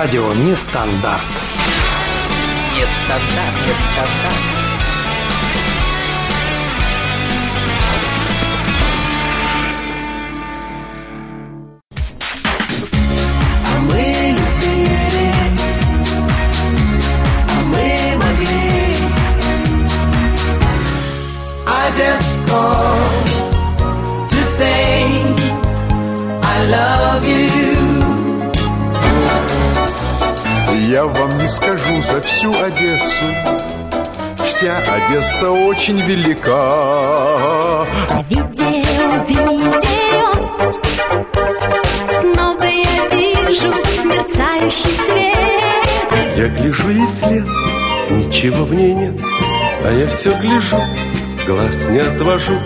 Радио Нестандарт. Нестандарт. А мы любили, а мы могли. I just called to say I love you. Я вам не скажу за всю Одессу, вся Одесса очень велика. Видео, снова я вижу мерцающий свет. Я гляжу ей вслед, ничего в ней нет, а я все гляжу, глаз не отвожу.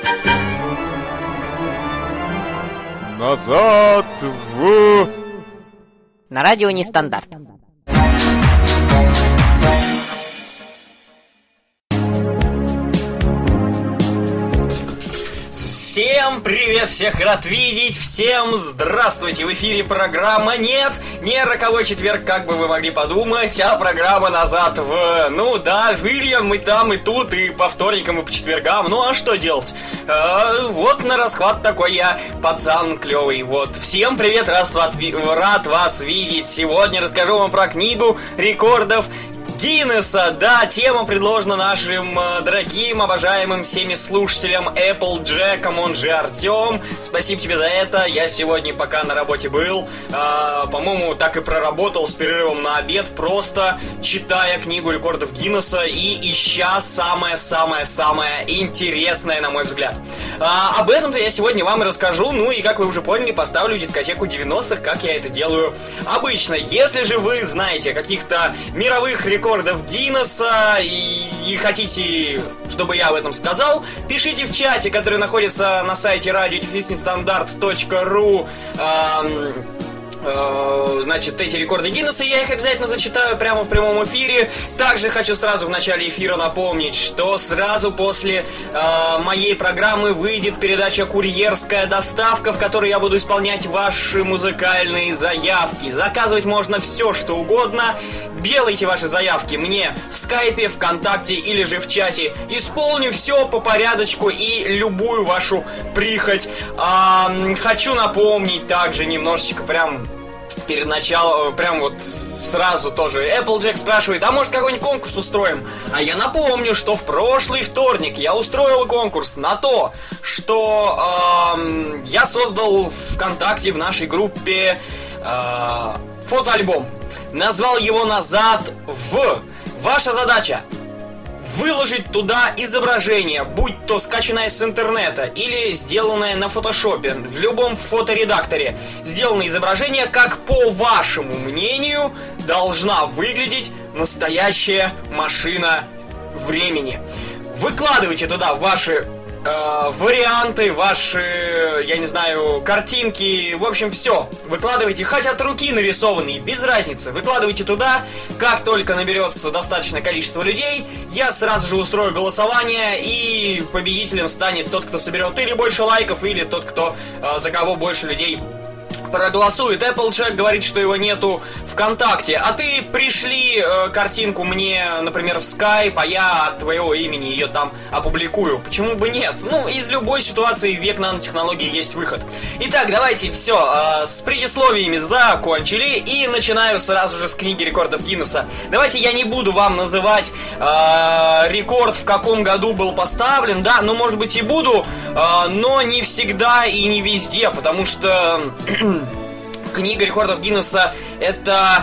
Назад в... На радио Нестандарт. Всем привет, всех рад видеть, всем здравствуйте, в эфире программа «Нет, не роковой четверг», как бы вы могли подумать, а программа «Назад в...» Ну да, были мы там и тут, и по вторникам, и по четвергам, ну а что делать? Вот на расхват такой я пацан клевый, вот. Всем привет, рад вас видеть. Сегодня расскажу вам про книгу рекордов Гиннесса. Да, тема предложена нашим дорогим, обожаемым всеми слушателям Applejack'ом, он же Артем. Спасибо тебе за это. Я сегодня, пока на работе был, по-моему, так и проработал с перерывом на обед, просто читая книгу рекордов Гиннесса и ища самое-самое-самое интересное, на мой взгляд. Об этом-то я сегодня вам и расскажу. Ну и, как вы уже поняли, поставлю дискотеку 90-х, как я это делаю обычно. Если же вы знаете каких-то мировых рекордов Гиннесса и хотите, чтобы я об этом сказал, пишите в чате, который находится на сайте radio-nestandarт.ru. Значит, эти рекорды Гиннесса, я их обязательно зачитаю прямо в прямом эфире. Также хочу сразу в начале эфира напомнить, что сразу после моей программы выйдет передача «Курьерская доставка», в которой я буду исполнять ваши музыкальные заявки. Заказывать можно все, что угодно. Делайте ваши заявки мне в скайпе, ВКонтакте или же в чате. Исполню все по порядочку и любую вашу прихоть. Хочу напомнить также немножечко прям перед началом, прям вот сразу тоже. Applejack спрашивает, а может какой-нибудь конкурс устроим? А я напомню, что в прошлый вторник я устроил конкурс на то, что я создал ВКонтакте в нашей группе фотоальбом. Назвал его «Назад в». Ваша задача выложить туда изображение, будь то скачанное с интернета или сделанное на фотошопе, в любом фоторедакторе. Сделанное изображение, как по вашему мнению должна выглядеть настоящая машина времени. Выкладывайте туда ваши варианты, ваши, я не знаю, картинки, в общем, все. Выкладывайте, хоть от руки нарисованные, без разницы. Выкладывайте туда, как только наберется достаточное количество людей, я сразу же устрою голосование, и победителем станет тот, кто соберет или больше лайков, или тот, кто за кого больше людей проголосует. Applejack говорит, что его нету ВКонтакте. А ты пришли картинку мне, например, в Skype, а я от твоего имени ее там опубликую. Почему бы нет? Ну, из любой ситуации век нанотехнологий есть выход. Итак, давайте все, с предисловиями закончили, и начинаю сразу же с книги рекордов Гиннесса. Давайте я не буду вам называть рекорд, в каком году был поставлен, да, ну, может быть, и буду, но не всегда и не везде, потому что книга рекордов Гиннесса — это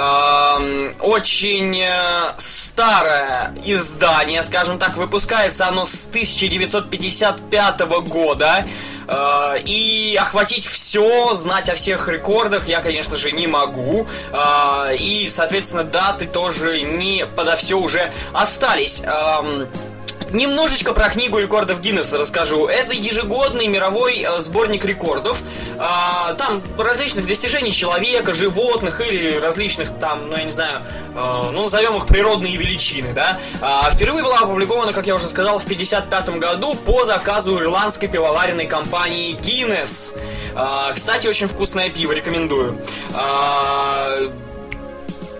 очень старое издание, скажем так. Выпускается оно с 1955 года. И охватить все, знать о всех рекордах я, конечно же, не могу. И, соответственно, даты тоже не подо все уже остались. Немножечко про книгу рекордов Гиннесса расскажу. Это ежегодный мировой сборник рекордов. Там различных достижений человека, животных или различных там, ну я не знаю, ну назовем их природные величины, да. Впервые была опубликована, как я уже сказал, в 1955 году по заказу ирландской пивоваренной компании Guinness. Кстати, очень вкусное пиво, рекомендую.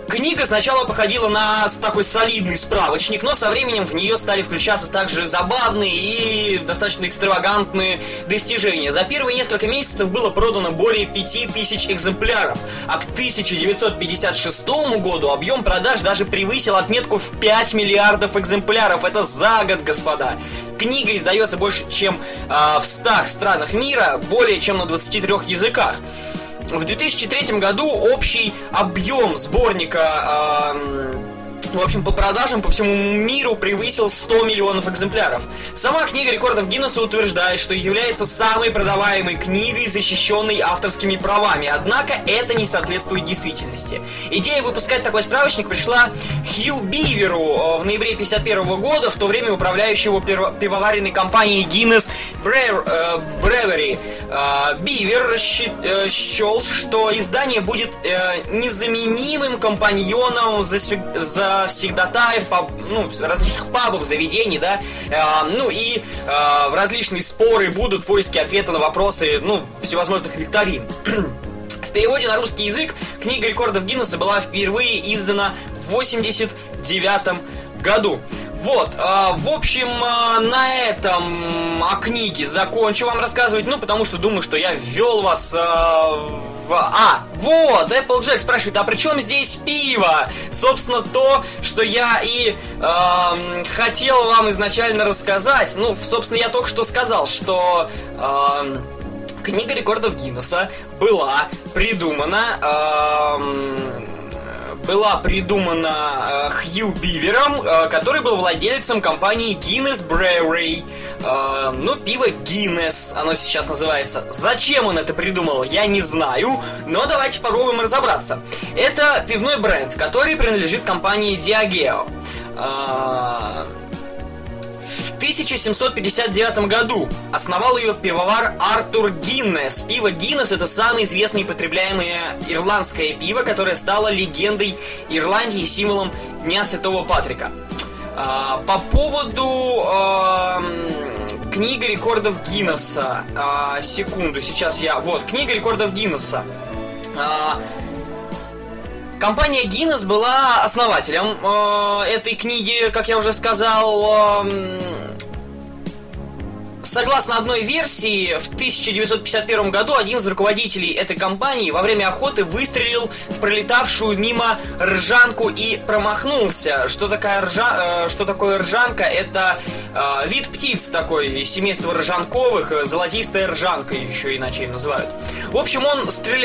Книга сначала походила на такой солидный справочник, но со временем в нее стали включаться также забавные и достаточно экстравагантные достижения. За первые несколько месяцев было продано более 5000 экземпляров, а к 1956 году объем продаж даже превысил отметку в 5 миллиардов экземпляров. Это за год, господа. Книга издается больше, чем в 100 странах мира, более чем на 23 языках. В 2003 году общий объем сборника, в общем, по продажам по всему миру превысил 100 миллионов экземпляров. Сама книга рекордов Гиннесса утверждает, что является самой продаваемой книгой, защищенной авторскими правами. Однако это не соответствует действительности. Идея выпускать такой справочник пришла Хью Биверу в ноябре 1951 года, в то время управляющего пивоваренной компанией Guinness Brewery. Бивер счел, что издание будет незаменимым компаньоном завсегдатаев, различных пабов, заведений, да, в различные споры будут поиски ответа на вопросы, всевозможных викторин. В переводе на русский язык книга рекордов Гиннесса была впервые издана в 1989 году. Вот, в общем, на этом о книге закончу вам рассказывать, потому что думаю, что я ввел вас вот, Applejack спрашивает, а при чем здесь пиво? Собственно, то, что я и хотел вам изначально рассказать. Собственно, я только что сказал, что книга рекордов Гиннесса была придумана Хью Бивером, который был владельцем компании Guinness Brewery. Пиво Guinness, оно сейчас называется. Зачем он это придумал, я не знаю, но давайте попробуем разобраться. Это пивной бренд, который принадлежит компании Diageo. В 1759 году основал ее пивовар Артур Гиннес. Пиво Гиннес — это самое известное и потребляемое ирландское пиво, которое стало легендой Ирландии и символом Дня Святого Патрика. По поводу книги рекордов Гиннесса. Секунду, сейчас я... Вот, книга рекордов Гиннесса. Компания Guinness была основателем этой книги, как я уже сказал. Согласно одной версии, в 1951 году один из руководителей этой компании во время охоты выстрелил в пролетавшую мимо ржанку и промахнулся. Что такое ржанка? Это вид птиц такой, из семейства ржанковых, золотистая ржанка еще иначе ее называют. В общем, он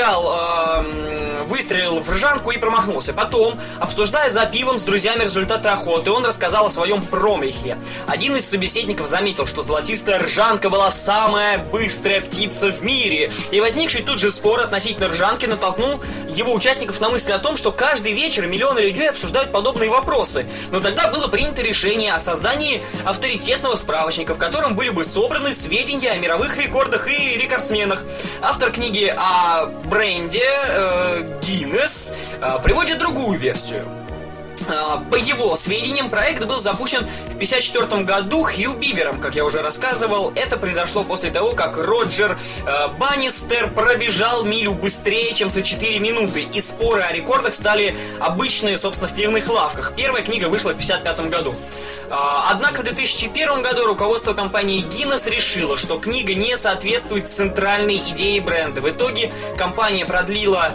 выстрелил в ржанку и промахнулся. Потом, обсуждая за пивом с друзьями результаты охоты, он рассказал о своем промахе. Один из собеседников заметил, что золотистая ржанка была самая быстрая птица в мире. И возникший тут же спор относительно ржанки натолкнул его участников на мысль о том, что каждый вечер миллионы людей обсуждают подобные вопросы. Но тогда было принято решение о создании авторитетного справочника, в котором были бы собраны сведения о мировых рекордах и рекордсменах. Автор книги о бренде Guinness приводит другую версию. По его сведениям, проект был запущен в 1954 году Хью Бивером, как я уже рассказывал. Это произошло после того, как Роджер Баннистер пробежал милю быстрее, чем за 4 минуты. И споры о рекордах стали обычные, собственно, в пивных лавках. Первая книга вышла в 1955 году. Однако в 2001 году руководство компании Guinness решило, что книга не соответствует центральной идее бренда. В итоге компания продала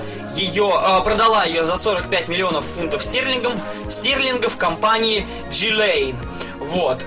ее за 45 миллионов фунтов стерлингов компании Gillane. Вот.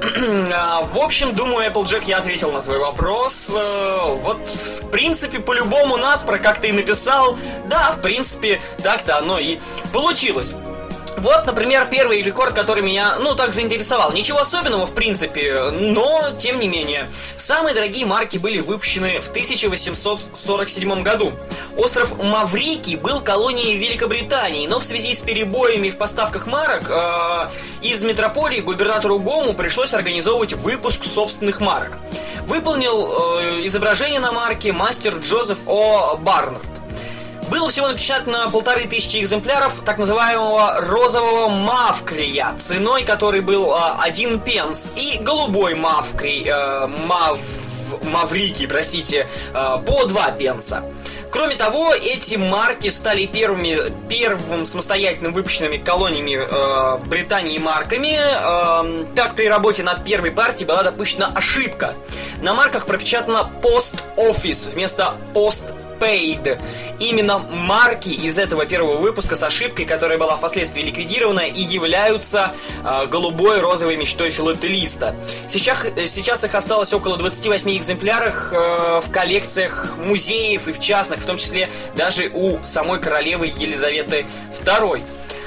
В общем, думаю, Applejack, я ответил на твой вопрос. Вот, в принципе, по-любому Наспро, как ты и написал, да, в принципе, так-то оно и получилось. Вот, например, первый рекорд, который меня, так заинтересовал. Ничего особенного, в принципе, но, тем не менее. Самые дорогие марки были выпущены в 1847 году. Остров Маврикий был колонией Великобритании, но в связи с перебоями в поставках марок из метрополии губернатору Гому пришлось организовывать выпуск собственных марок. Выполнил изображение на марке мастер Джозеф О. Барнард. Было всего напечатано 1500 экземпляров так называемого розового мавкрия, ценой который был 1 пенс, и голубой маврикий, по 2 пенса. Кроме того, эти марки стали первым самостоятельным выпущенными колониями Британии марками. Так, при работе над первой партией была допущена ошибка. На марках пропечатано Post Office вместо Post Paid. Именно марки из этого первого выпуска с ошибкой, которая была впоследствии ликвидирована, и являются голубой розовой мечтой филателиста. Сейчас их осталось около 28 экземпляров в коллекциях музеев и в частных, в том числе даже у самой королевы Елизаветы II.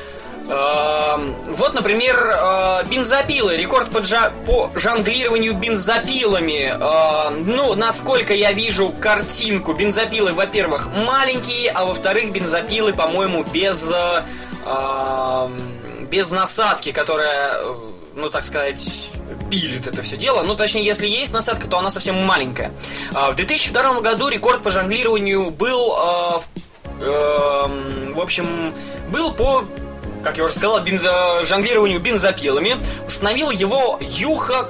Вот, например, бензопилы. Рекорд по жонглированию бензопилами. Насколько я вижу картинку, бензопилы, во-первых, маленькие, а во-вторых, бензопилы, по-моему, без насадки, которая, так сказать, пилит это все дело. Точнее, если есть насадка, то она совсем маленькая. В 2002 году рекорд по жонглированию был по, как я уже сказал, жонглированию бензопилами. Установил его Юха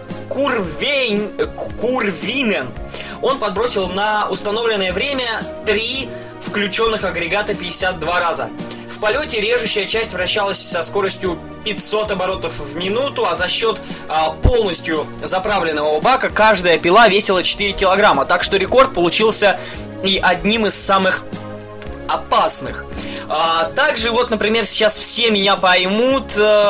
Курвинен. Он подбросил на установленное время 3 включенных агрегата 52 раза. В полете режущая часть вращалась со скоростью 500 оборотов в минуту, а за счет полностью заправленного бака каждая пила весила 4 килограмма. Так что рекорд получился и одним из самых опасных. Также, например, сейчас все меня поймут.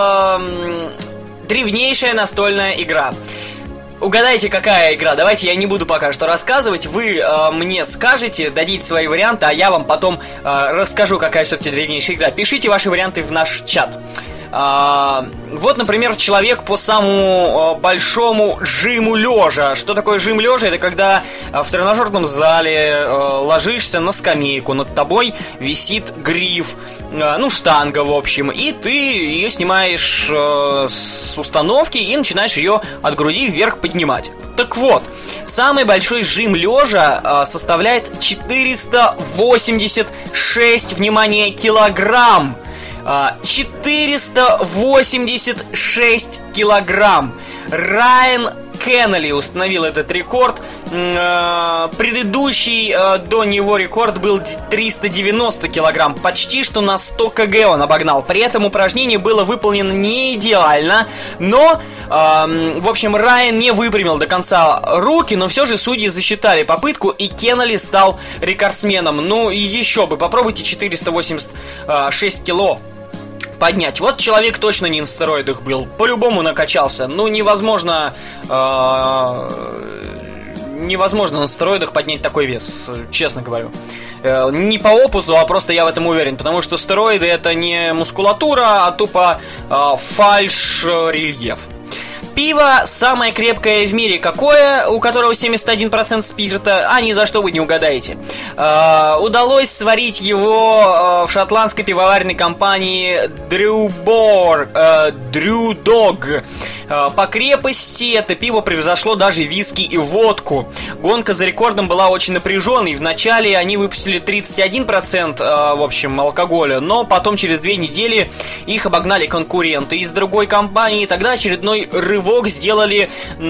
Древнейшая настольная игра. Угадайте, какая игра? Давайте я не буду пока что рассказывать. Вы мне скажете, дадите свои варианты, а я вам потом расскажу, какая все-таки древнейшая игра. Пишите ваши варианты в наш чат. Например, человек по самому большому жиму лежа. Что такое жим лежа? Это когда в тренажерном зале ложишься на скамейку, над тобой висит гриф, штанга, в общем, и ты ее снимаешь с установки и начинаешь ее от груди вверх поднимать. Так вот, самый большой жим лежа составляет 486, внимание, килограмм. 486 килограмм. Райан Кеннелли установил этот рекорд. Предыдущий до него рекорд был 390 килограмм. Почти что на 100 кг он обогнал. При этом упражнение было выполнено не идеально, но, Райан не выпрямил до конца руки, но все же судьи засчитали попытку, и Кеннелли стал рекордсменом. И еще бы, попробуйте 486 кило поднять. Вот человек точно не на стероидах был, по-любому накачался. Невозможно на стероидах поднять такой вес, честно говорю. Не по опыту, а просто я в этом уверен, потому что стероиды — это не мускулатура, а тупо фальш-рельеф. Пиво самое крепкое в мире какое, у которого 71% спирта, ни за что вы не угадаете. Удалось сварить его в шотландской пивоваренной компании Drew Dog. По крепости это пиво превзошло даже виски и водку. Гонка за рекордом была очень напряженной. Вначале они выпустили 31% алкоголя, но потом через 2 недели их обогнали конкуренты из другой компании. Тогда очередной рывок сделали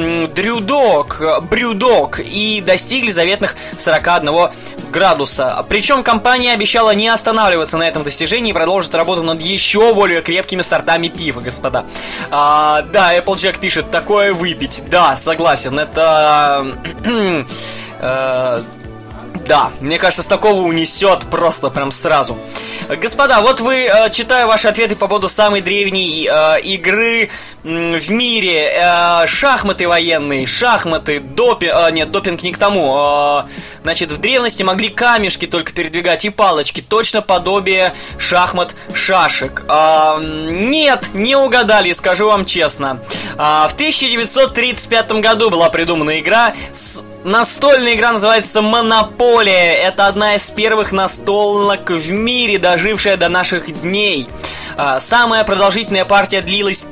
Brewdog и достигли заветных 41 градуса. Причем компания обещала не останавливаться на этом достижении и продолжить работу над еще более крепкими сортами пива, господа. Да, Applejack пишет, такое выпить. Да, согласен, это... Да, мне кажется, с такого унесет просто прям сразу. Господа, вот вы, читаю ваши ответы по поводу самой древней игры в мире. Шахматы военные, допинг не к тому. Значит, в древности могли камешки только передвигать и палочки, точно подобие шахмат-шашек. Нет, не угадали, скажу вам честно. В 1935 году была придумана игра настольная игра, называется «Монополия». Это одна из первых настолок в мире, дожившая до наших дней. Самая продолжительная партия длилась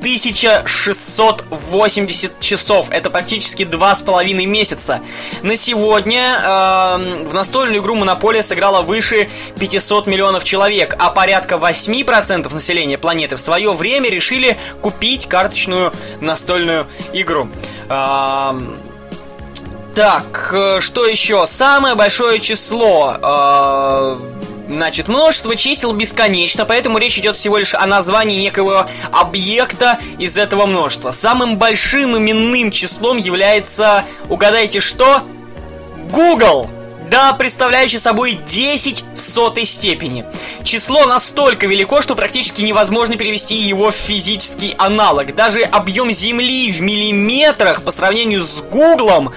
1680 часов. Это практически 2,5 месяца. На сегодня в настольную игру «Монополия» сыграло выше 500 миллионов человек, а порядка 8% населения планеты в свое время решили купить карточную настольную игру. Так, что еще? Самое большое число. Значит, множество чисел бесконечно, поэтому речь идет всего лишь о названии некого объекта из этого множества. Самым большим именным числом является, угадайте что? Google! Да, представляющий собой 10 в 100 степени. Число настолько велико, что практически невозможно перевести его в физический аналог. Даже объем Земли в миллиметрах по сравнению с Гуглом,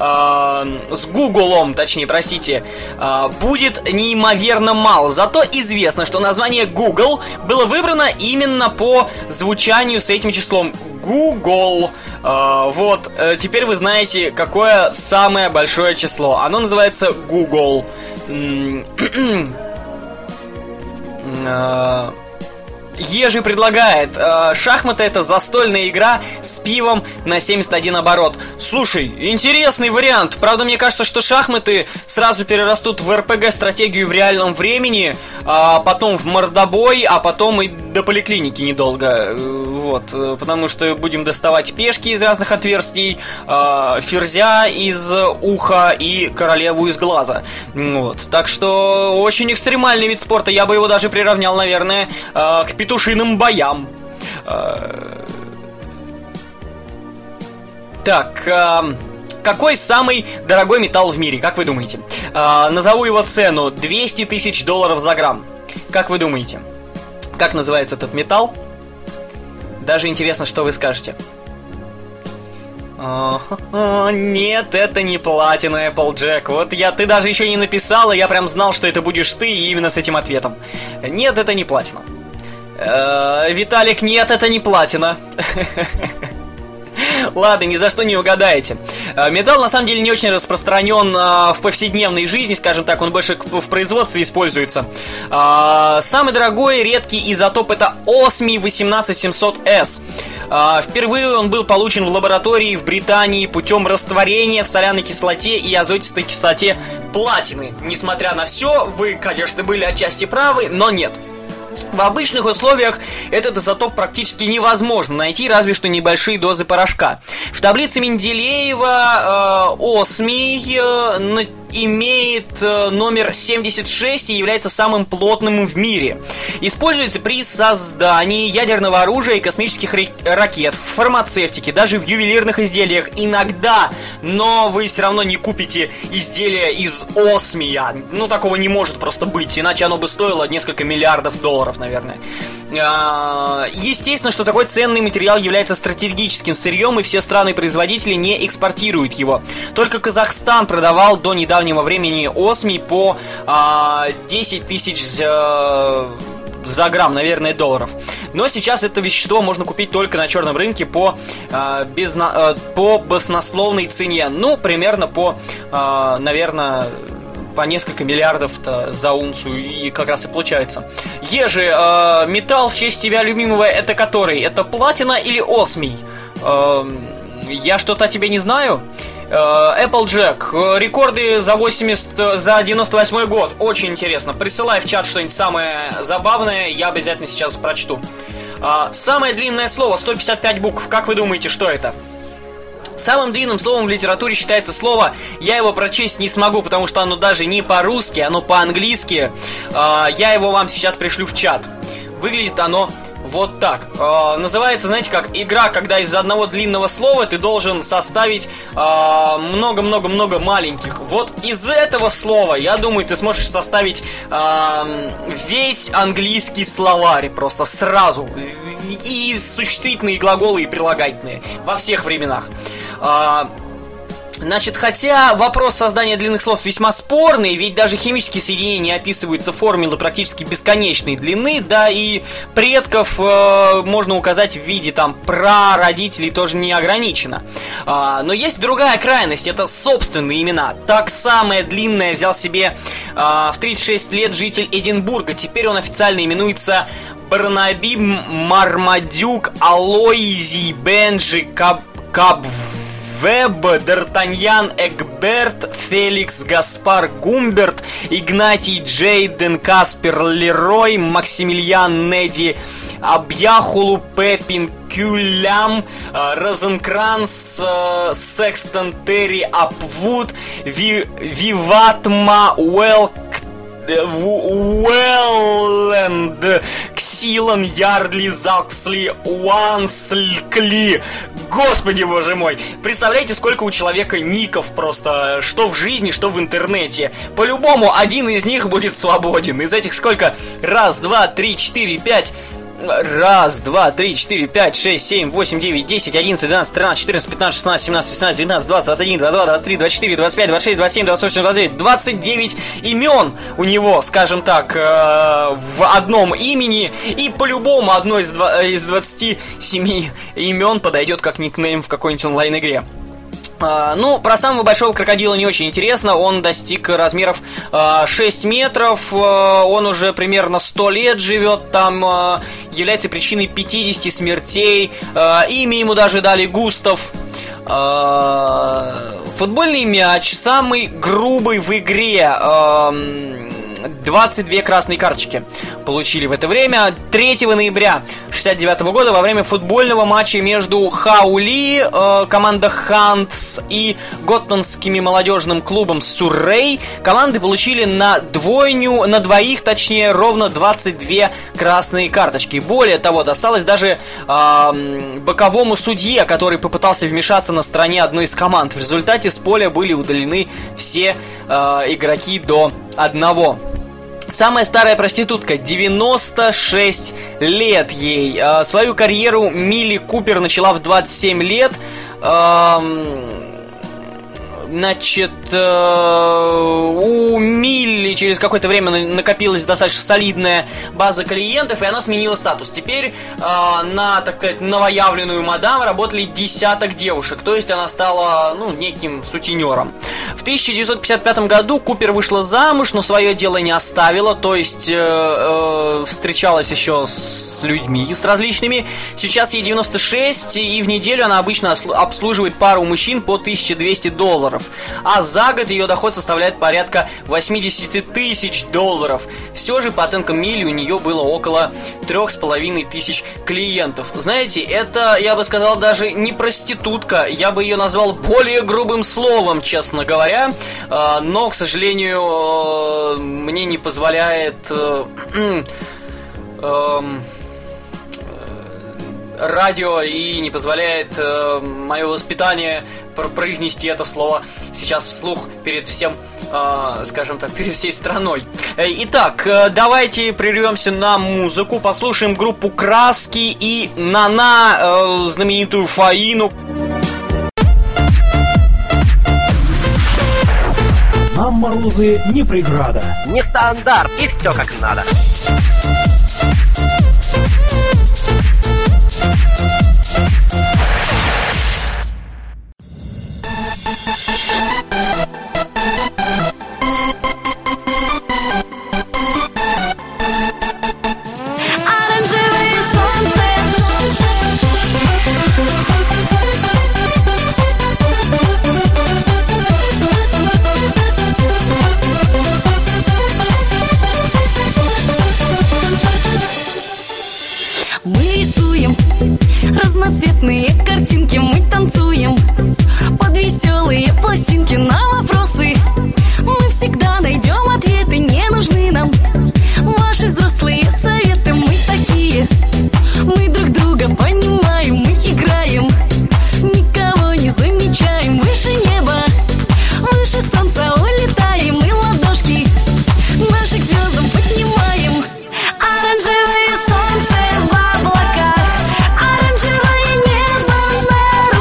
будет неимоверно мало. Зато известно, что название Google было выбрано именно по звучанию с этим числом. Google. Вот, теперь вы знаете, какое самое большое число. Оно называется Google. Ежи предлагает, шахматы — это застольная игра с пивом на 71 оборот. Слушай, интересный вариант. Правда, мне кажется, что шахматы сразу перерастут в РПГ-стратегию в реальном времени, а потом в мордобой, а потом и до поликлиники недолго. Вот, потому что будем доставать пешки из разных отверстий, ферзя из уха и королеву из глаза. Вот, так что очень экстремальный вид спорта. Я бы его даже приравнял, наверное, к петушиным боям. Так, какой самый дорогой металл в мире, как вы думаете? Назову его цену: $200 тысяч за грамм. Как вы думаете, как называется этот металл? Даже интересно, что вы скажете. Нет, это не платина, Applejack. Вот ты даже еще не написала, я прям знал, что это будешь ты, и именно с этим ответом. Нет, это не платина. Виталик, нет, это не платина. Ладно, ни за что не угадаете. Металл на самом деле не очень распространен в повседневной жизни, скажем так, он больше в производстве используется. Самый дорогой редкий изотоп — это осмий 18700S. Впервые он был получен в лаборатории в Британии путем растворения в соляной кислоте и азотистой кислоте платины. Несмотря на все, вы, конечно, были отчасти правы, но нет. В обычных условиях этот изотоп практически невозможно найти, разве что небольшие дозы порошка. В таблице Менделеева осмий имеет номер 76 и является самым плотным в мире. Используется при создании ядерного оружия и космических ракет, в фармацевтике, даже в ювелирных изделиях иногда, но вы все равно не купите изделие из осмия. Ну, такого не может просто быть, иначе оно бы стоило несколько миллиардов долларов, наверное. Естественно, что такой ценный материал является стратегическим сырьем, и все страны-производители не экспортируют его. Только Казахстан продавал до недавнего времени осмий по 10 тысяч за грамм, наверное, долларов. Но сейчас это вещество можно купить только на черном рынке по баснословной цене. Ну, примерно наверное, по несколько миллиардов за унцию, и как раз и получается. Ежи, металл в честь тебя любимого, это который? Это платина или осмий? Я что-то о тебе не знаю. Applejack, рекорды за 98 год. Очень интересно. Присылай в чат что-нибудь самое забавное, я обязательно сейчас прочту. Самое длинное слово, 155 букв. Как вы думаете, что это? Самым длинным словом в литературе считается слово, я его прочесть не смогу, потому что оно даже не по-русски, оно по-английски. Я его вам сейчас пришлю в чат. Выглядит оно вот так. Называется, знаете, как игра, когда из одного длинного слова ты должен составить много-много-много маленьких. Вот из этого слова, я думаю, ты сможешь составить весь английский словарь просто сразу. И существительные, и глаголы, и прилагательные во всех временах. Значит, хотя вопрос создания длинных слов весьма спорный, ведь даже химические соединения описываются формулы практически бесконечной длины, да и предков можно указать в виде там прародителей тоже не ограничено. Но есть другая крайность, это собственные имена. Так самое длинное взял себе в 36 лет житель Эдинбурга, теперь он официально именуется Барнаби Мармадюк Алоизий Бенджи Веб, Д'Артаньян, Эгберт, Феликс, Гаспар, Гумберт, Игнатий, Джейден, Каспер, Лерой, Максимилиан, Неди, Абьяхулу, Пепин, Кюлям, Розенкранц, Секстон, Терри, Апвуд, Виватма, Уэлленд, Ксилан, Ярдли, Заксли, Уанслькли. Господи, боже мой. Представляете, сколько у человека ников просто, что в жизни, что в интернете. По-любому один из них будет свободен. Из этих сколько? Раз, два, три, четыре, пять... Раз, два, три, четыре, пять, шесть, семь, восемь, девять, 10, 11, 12, 13, 14, 15, 16, 17, 18, 19, 20, 21, 22, 23, 24, 25, 26, 27, 28, 29, 29 имен у него, скажем так, в одном имени. И по-любому одно из 27 имен подойдет как никнейм в какой-нибудь онлайн-игре. Ну, про самого большого крокодила не очень интересно. Он достиг размеров 6 метров. Он уже примерно 100 лет живет там. Является причиной 50 смертей. Имя ему даже дали Густав. Футбольный мяч самый грубый в игре. 22 красные карточки получили в это время. 3 ноября 1969 года во время футбольного матча между Хаули, команда Хантс, и Готтонским молодежным клубом Суррей команды получили на двоих, точнее, ровно 22 красные карточки. Более того, досталось даже боковому судье, который попытался вмешаться на стороне одной из команд. В результате с поля были удалены все игроки до одного. Самая старая проститутка, 96 лет ей. Свою карьеру Милли Купер начала в 27 лет. Значит, у Милли через какое-то время накопилась достаточно солидная база клиентов, и она сменила статус. Теперь на, так сказать, новоявленную мадам работали десяток девушек, то есть она стала, неким сутенером. В 1955 году Купер вышла замуж, но свое дело не оставила, то есть встречалась еще с людьми, с различными. Сейчас ей 96, и в неделю она обычно обслуживает пару мужчин по $1200. А за год ее доход составляет порядка $80 тысяч. Все же, по оценкам Милли, у нее было около 3500 клиентов. Знаете, это, я бы сказал, даже не проститутка. Я бы ее назвал более грубым словом, честно говоря. Но, к сожалению, мне не позволяет радио и не позволяет мое воспитание произнести это слово сейчас вслух перед всем, скажем так, перед всей страной. Итак, давайте прервемся на музыку, послушаем группу Краски и Нана, знаменитую Фаину. Нам морозы не преграда. Не стандарт, и все как надо. Разноцветные картинки, мы танцуем под веселые пластинки на вопросы. Мы всегда найдем ответы, не нужны нам ваши взрослые советы. Мы такие, мы друг друга понимаем, мы играем, никого не замечаем. Выше неба, выше солнца улетаем, мы ладошки наших звездам поднимаем. Оранжевое солнце в облаках, оранжевое небо на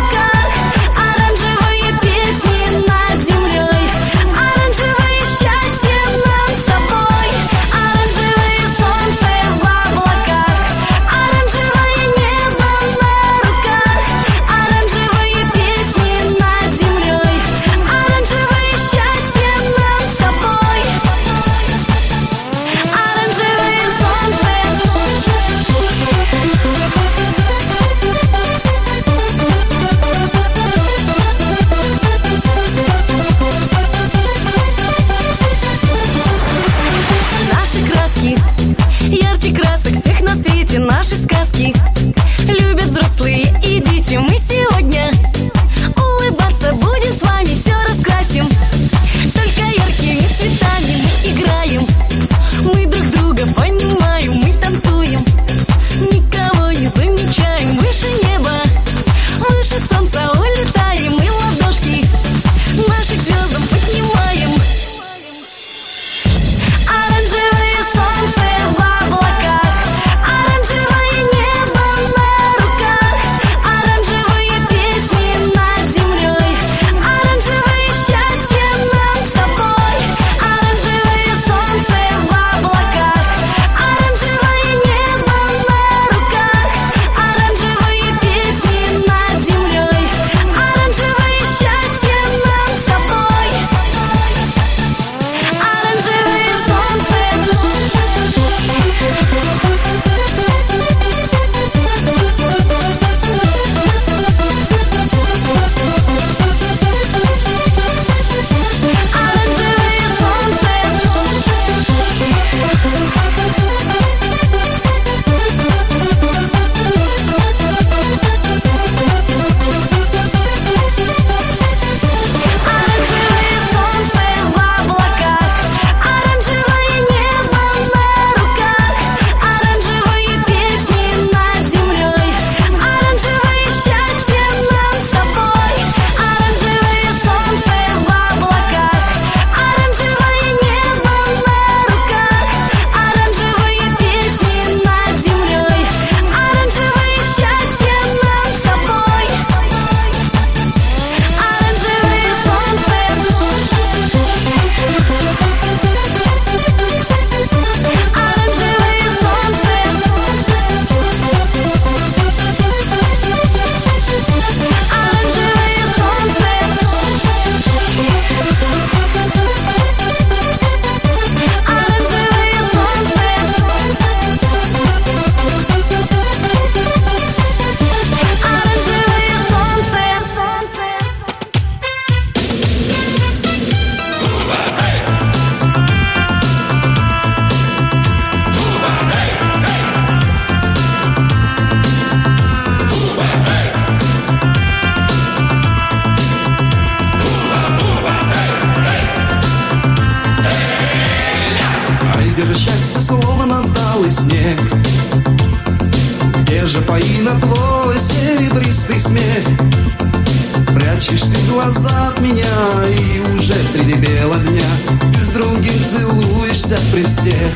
доме. Прячешь ты глаза от меня, и уже среди бела дня ты с другим целуешься при всех.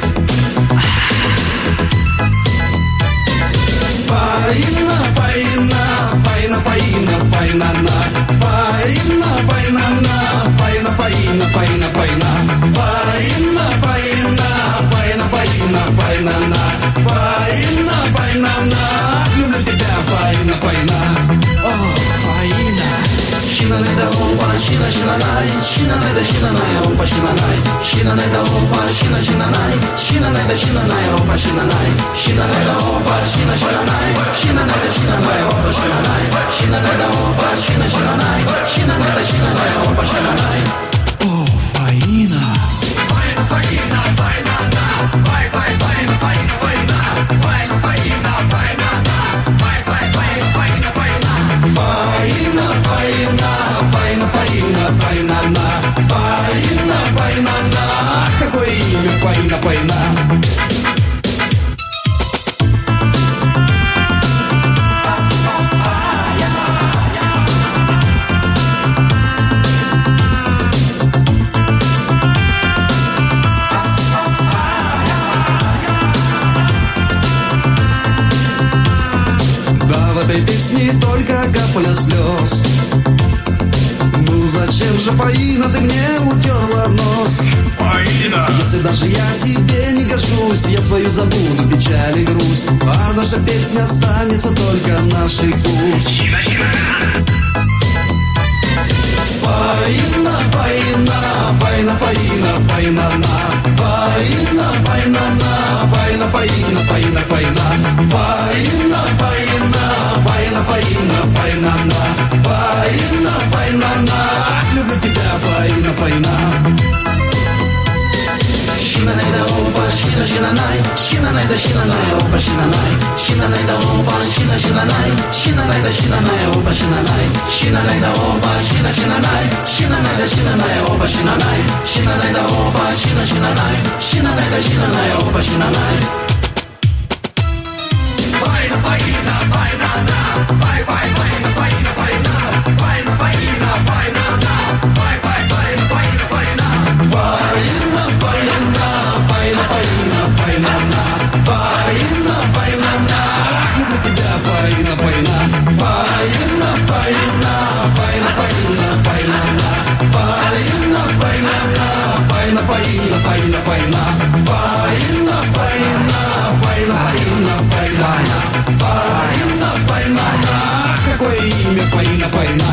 Фаина, фаина, фаина, фаина, фаина, на. Фаина, фаина, на. Фаина, фаина, фаина, фаина. Фаина, фаина, фаина, фаина, фаина, на. Фаина, фаина, на. Люблю тебя, фаина, фаина. О, фаина. Шина не да опа, шина, шина най. Шина не да шина най, опа, шина най. Шина не да опа, шина, шина най. Шина не да шина най, опа, шина най. Шина не да опа, шина, шина най. Шина не да шина най, опа, шина най. Шина не да опа, шина, шина най. Шина не да шина най, опа, шина най. О, фаина. Фаина, фаина, фаина, на. Фай, фай, фаина, фаина, фаина. Фаина, фаина, фаина, на. Фай, фай, фаина, фаина, фаина. Фаина, фаина, фаина, фаина, фаина, на. Фаина, фаина, на. Какое имя, фаина, фаина. В этой песне только капля слез. Ну зачем же, Фаина, ты мне утерла нос? Фаина! Если даже я тебе не горжусь, я свою забуду печаль и грусть, а наша песня останется только нашей пусть. Фаина, фаина, фаина, фаина, фаина, на. Фаина, фаина, на. Фаина, фаина, фаина, фаина. Фаина, фаина, фаина, фаина, фаина, на. Фаина, фаина, на. Люблю тебя, фаина, фаина. Шина не да опа, шина, шина най. Шина не да шина най, опа, шина най. Шина не да опа, шина, шина най. Шина не да шина най, опа, шина най. Шина не да опа, шина, шина най. Шина не да шина най, опа, шина най. Шина не да опа, шина, шина най. Шина не да шина най, опа, шина най. Фаина, фаина, фаина, на. Фай, фай, фаина, фаина, фаина. Фаина, фаина, фаина, на. Фай, фай, фаина, фаина, фаина. Фаина, фаина, фаина, фаина, фаина, на. Фаина, фаина, на. Люблю тебя, фаина, фаина. Фаина, фаина, фаина, фаина, фаина, на. Фаина, фаина, на. Фаина, фаина, фаина, фаина. Фаина, фаина, фаина, фаина, фаина. Фаина, фаина, на. Какое имя, фаина, фаина.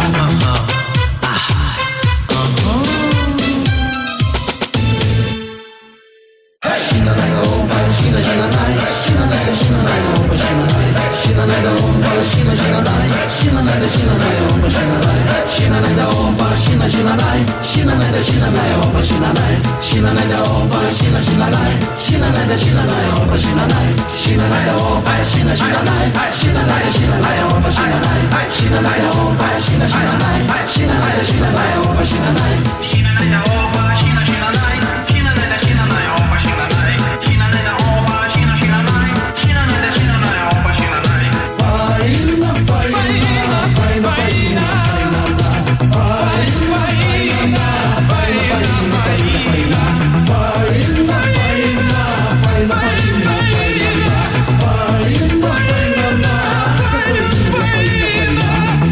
Шина на опа, шина, шина най. Шина на да шина най, опа, шина най. Шина на да опа, шина, шина най. Шина на да шина най, опа, шина най. Шина на да опа, шина, шина най. Шина на да шина най, опа, шина най. Шина на да опа, шина, шина най. Шина на да шина най, опа, шина най. Шина на да опа, шина, шина най. Шина на да шина най, опа, шина най. Шина на да опа, шина, шина най. Шина на да шина най, опа, шина най. Шина на да опа, шина, шина най. Шина на да шина най, опа, шина най. Шина на да опа, шина, шина най. Шина на да шина най, опа, шина най. Фаина, фаина, фаина, фаина, фаина, на. Фаина, фаина, фаина, фаина, фаина, фаина. Фаина, фаина, фаина, фаина, фаина, на. Фаина, фаина, на. Какое имя, фаина, фаина.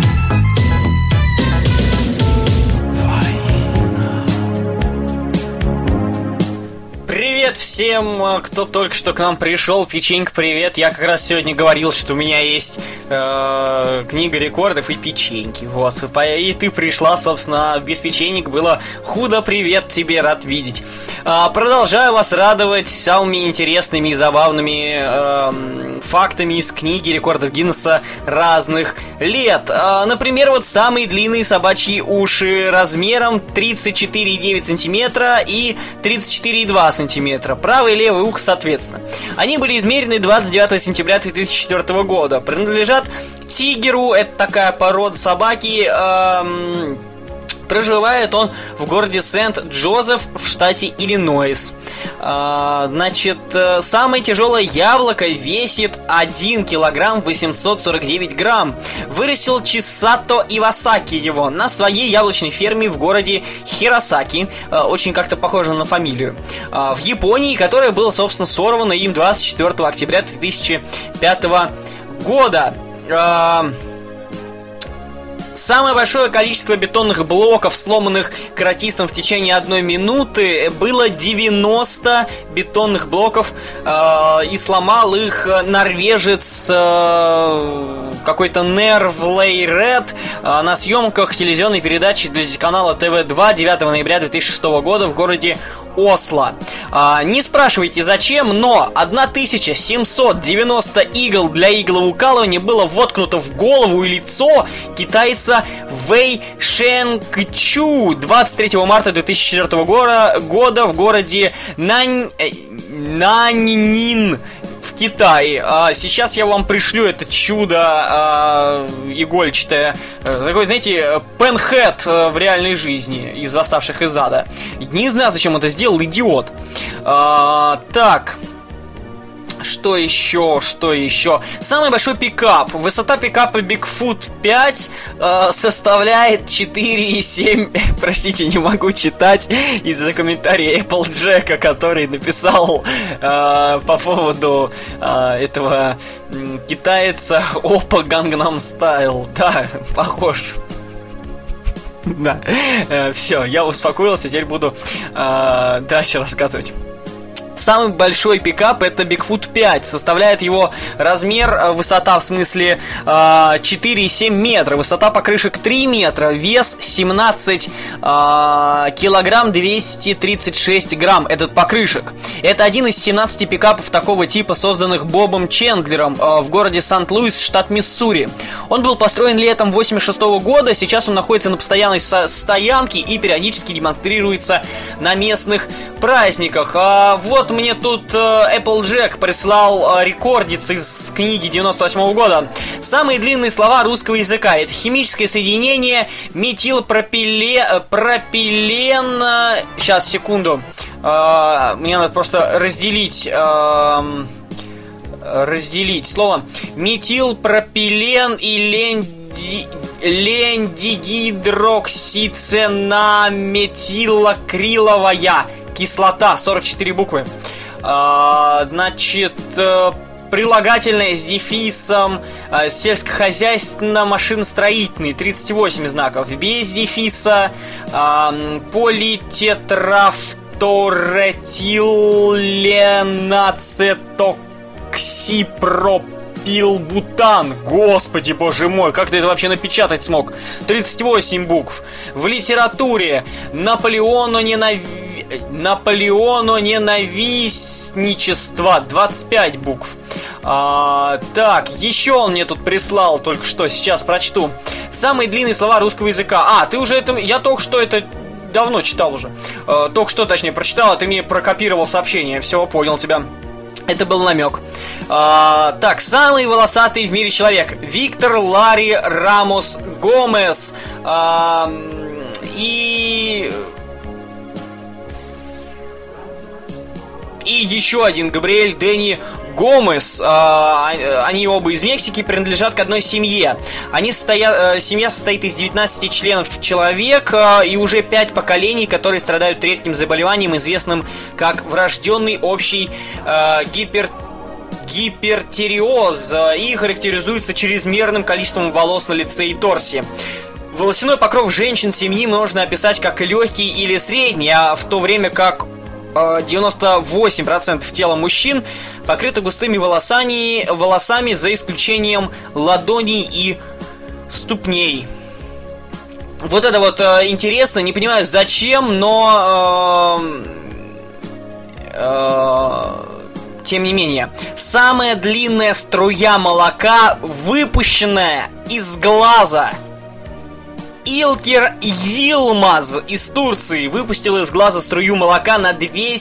Привет всем, кто только что к нам пришел. Печенька, привет. Я как раз сегодня говорил, что у меня есть книга рекордов и печеньки. Вот. И ты пришла, собственно, без печенек было худо. Привет тебе, рад видеть. Продолжаю вас радовать самыми интересными и забавными фактами из книги рекордов Гиннесса разных лет. Например, вот самые длинные собачьи уши размером 34,9 сантиметра и 34,2 сантиметра. Правое и левое ухо соответственно. Они были измерены 29 сентября 2004 года. Принадлежат тигеру, это такая порода собаки, Проживает он в городе Сент-Джозеф в штате Иллинойс. Значит, самое тяжелое яблоко весит 1 килограмм 849 грамм. Вырастил Чисато Ивасаки его на своей яблочной ферме в городе Хиросаки. Очень как-то похоже на фамилию. В Японии, которая была, собственно, сорвана им 24 октября 2005 года. Самое большое количество бетонных блоков, сломанных каратистом в течение 1 минуты, было 90 бетонных блоков, и сломал их норвежец какой-то Нервлей Ред на съемках телевизионной передачи для канала ТВ2 9 ноября 2006 года в городе Осло. Не спрашивайте зачем, но 1790 игл для иглоукалывания было воткнуто в голову и лицо китайца Вэй Шэнкчу 23 марта 2004 года в городе Наньнин в Китае. Сейчас я вам пришлю это чудо игольчатое. Такой, знаете, пенхэт в реальной жизни из «Восставших из ада». Не знаю, зачем это сделал, идиот. Так... Что еще? Самый большой пикап. Высота пикапа Bigfoot 5 составляет 4,7. Простите, не могу читать из-за комментария Applejack, который написал по поводу этого китайца Oppa Gangnam Style. Да, похож. Да, все, я успокоился, теперь буду дальше рассказывать. Самый большой пикап — это Bigfoot 5. Составляет его размер, высота в смысле 4,7 метра. Высота покрышек 3 метра. Вес 17 килограмм 236 грамм. Этот покрышек. Это один из 17 пикапов такого типа, созданных Бобом Чендлером в городе Сант-Луис, штат Миссури. Он был построен летом 1986 года. Сейчас он находится на постоянной стоянке и периодически демонстрируется на местных праздниках. Вот мне тут Applejack прислал рекордец из книги 98 года. Самые длинные слова русского языка. Это химическое соединение метилпропилен... Сейчас, секунду. Мне надо просто разделить слово. Метилпропилен и лендигидроксиценаметилакриловая кислота, 44 буквы. Значит, прилагательное с дефисом, сельскохозяйственно-машиностроительный, 38 знаков. Без дефиса, политетрафторетиленацетоксипропилбутан. Господи, боже мой, как ты это вообще напечатать смог? 38 букв. В литературе Наполеону-ненавистничество, 25 букв. Так, еще он мне тут прислал только что, сейчас прочту. Самые длинные слова русского языка. Ты уже это... Я только что это давно читал уже. Только что, точнее, прочитал, а ты мне прокопировал сообщение. Все, понял тебя. Это был намек. Так, самый волосатый в мире человек. Виктор Ларри Рамос Гомес. И еще один Габриэль Дэнни Гомес. Они оба из Мексики, принадлежат к одной семье. Семья состоит из 19 членов человек и уже 5 поколений, которые страдают редким заболеванием, известным как врожденный общий гипертиреоз, и характеризуется чрезмерным количеством волос на лице и торсе. Волосяной покров женщин семьи можно описать как легкий или средний, а в то время как 98% тела мужчин покрыто густыми волосами, за исключением ладоней и ступней. Вот это вот интересно, не понимаю зачем, но тем не менее. Самая длинная струя молока, выпущенная из глаза. Илкер Йилмаз из Турции выпустил из глаза струю молока на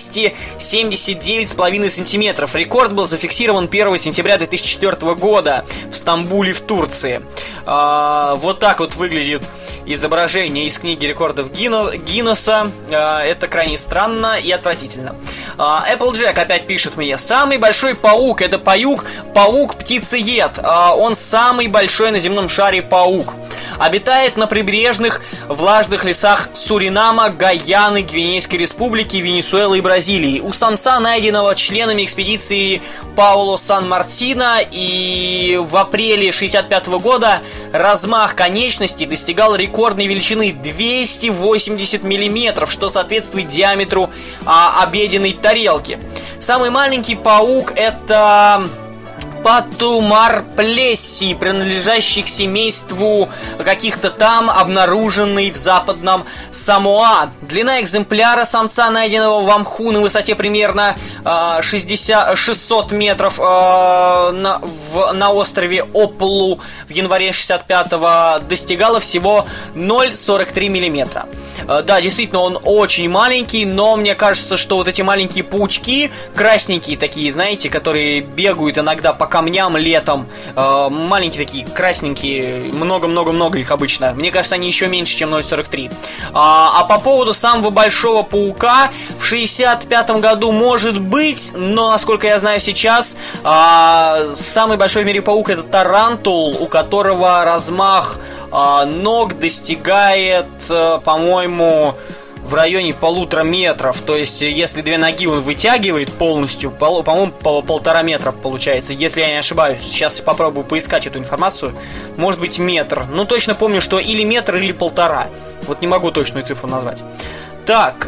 279,5 сантиметров. Рекорд был зафиксирован 1 сентября 2004 года в Стамбуле, в Турции. Вот так вот выглядит изображение из книги рекордов Гиннесса. Это крайне странно и отвратительно. Applejack опять пишет мне: самый большой паук — это паук-птицеед. Он самый большой на земном шаре паук. Обитает на прибрежных влажных лесах Суринама, Гайаны, Гвинейской республики, Венесуэлы и Бразилии. У самца, найденного членами экспедиции Пауло Сан-Мартино, и в апреле 1965 года размах конечностей достигал рекордной величины 280 мм, что соответствует диаметру обеденной тарелки. Самый маленький паук — это Патумар плесси, принадлежащий к семейству каких-то там, обнаруженный в западном Самоа. Длина экземпляра самца, найденного в Амху на высоте примерно 600 метров на острове Оплу в январе 65-го, достигала всего 0,43 мм. Да, действительно, он очень маленький, но мне кажется, что вот эти маленькие паучки, красненькие такие, знаете, которые бегают иногда по камням летом, маленькие такие, красненькие, много-много-много их обычно. Мне кажется, они еще меньше, чем 0,43. А по поводу самого большого паука, в 65-м году может быть, но, насколько я знаю сейчас, самый большой в мире паук — это тарантул, у которого размах ног достигает, по-моему, в районе 1,5 метра. То есть, если 2 ноги он вытягивает полностью, по-моему, 1,5 метра получается, если я не ошибаюсь. Сейчас попробую поискать эту информацию. Может быть, метр. Ну, точно помню, что или метр, или 1,5. Вот не могу точную цифру назвать. Так,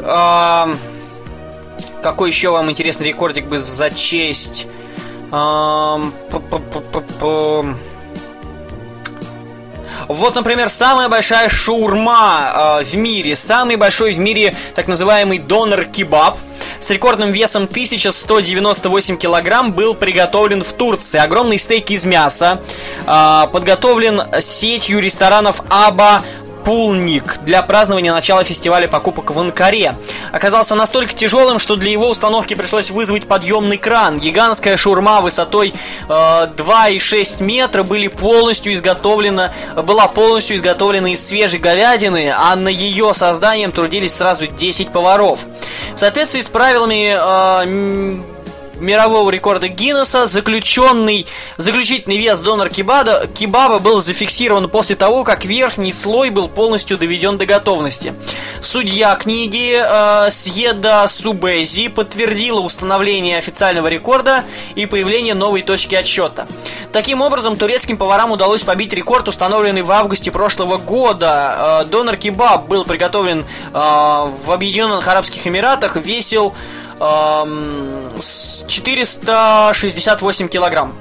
какой еще вам интересный рекордик бы зачесть? Вот, например, самая большая шаурма в мире. Самый большой в мире так называемый донер-кебаб с рекордным весом 1198 килограмм был приготовлен в Турции. Огромный стейк из мяса подготовлен сетью ресторанов Аба Пулник для празднования начала фестиваля покупок в Анкаре. Оказался настолько тяжелым, что для его установки пришлось вызвать подъемный кран. Гигантская шаурма высотой 2,6 метра была полностью изготовлена из свежей говядины, а на ее созданием трудились сразу 10 поваров. В соответствии с правилами мирового рекорда Гиннесса, заключительный вес донер-кебаба был зафиксирован после того, как верхний слой был полностью доведен до готовности. Судья книги Сьеда Субези подтвердила установление официального рекорда и появление новой точки отсчета. Таким образом, турецким поварам удалось побить рекорд, установленный в августе прошлого года. Донер-кебаб был приготовлен в Объединенных Арабских Эмиратах, весил 468 килограмм.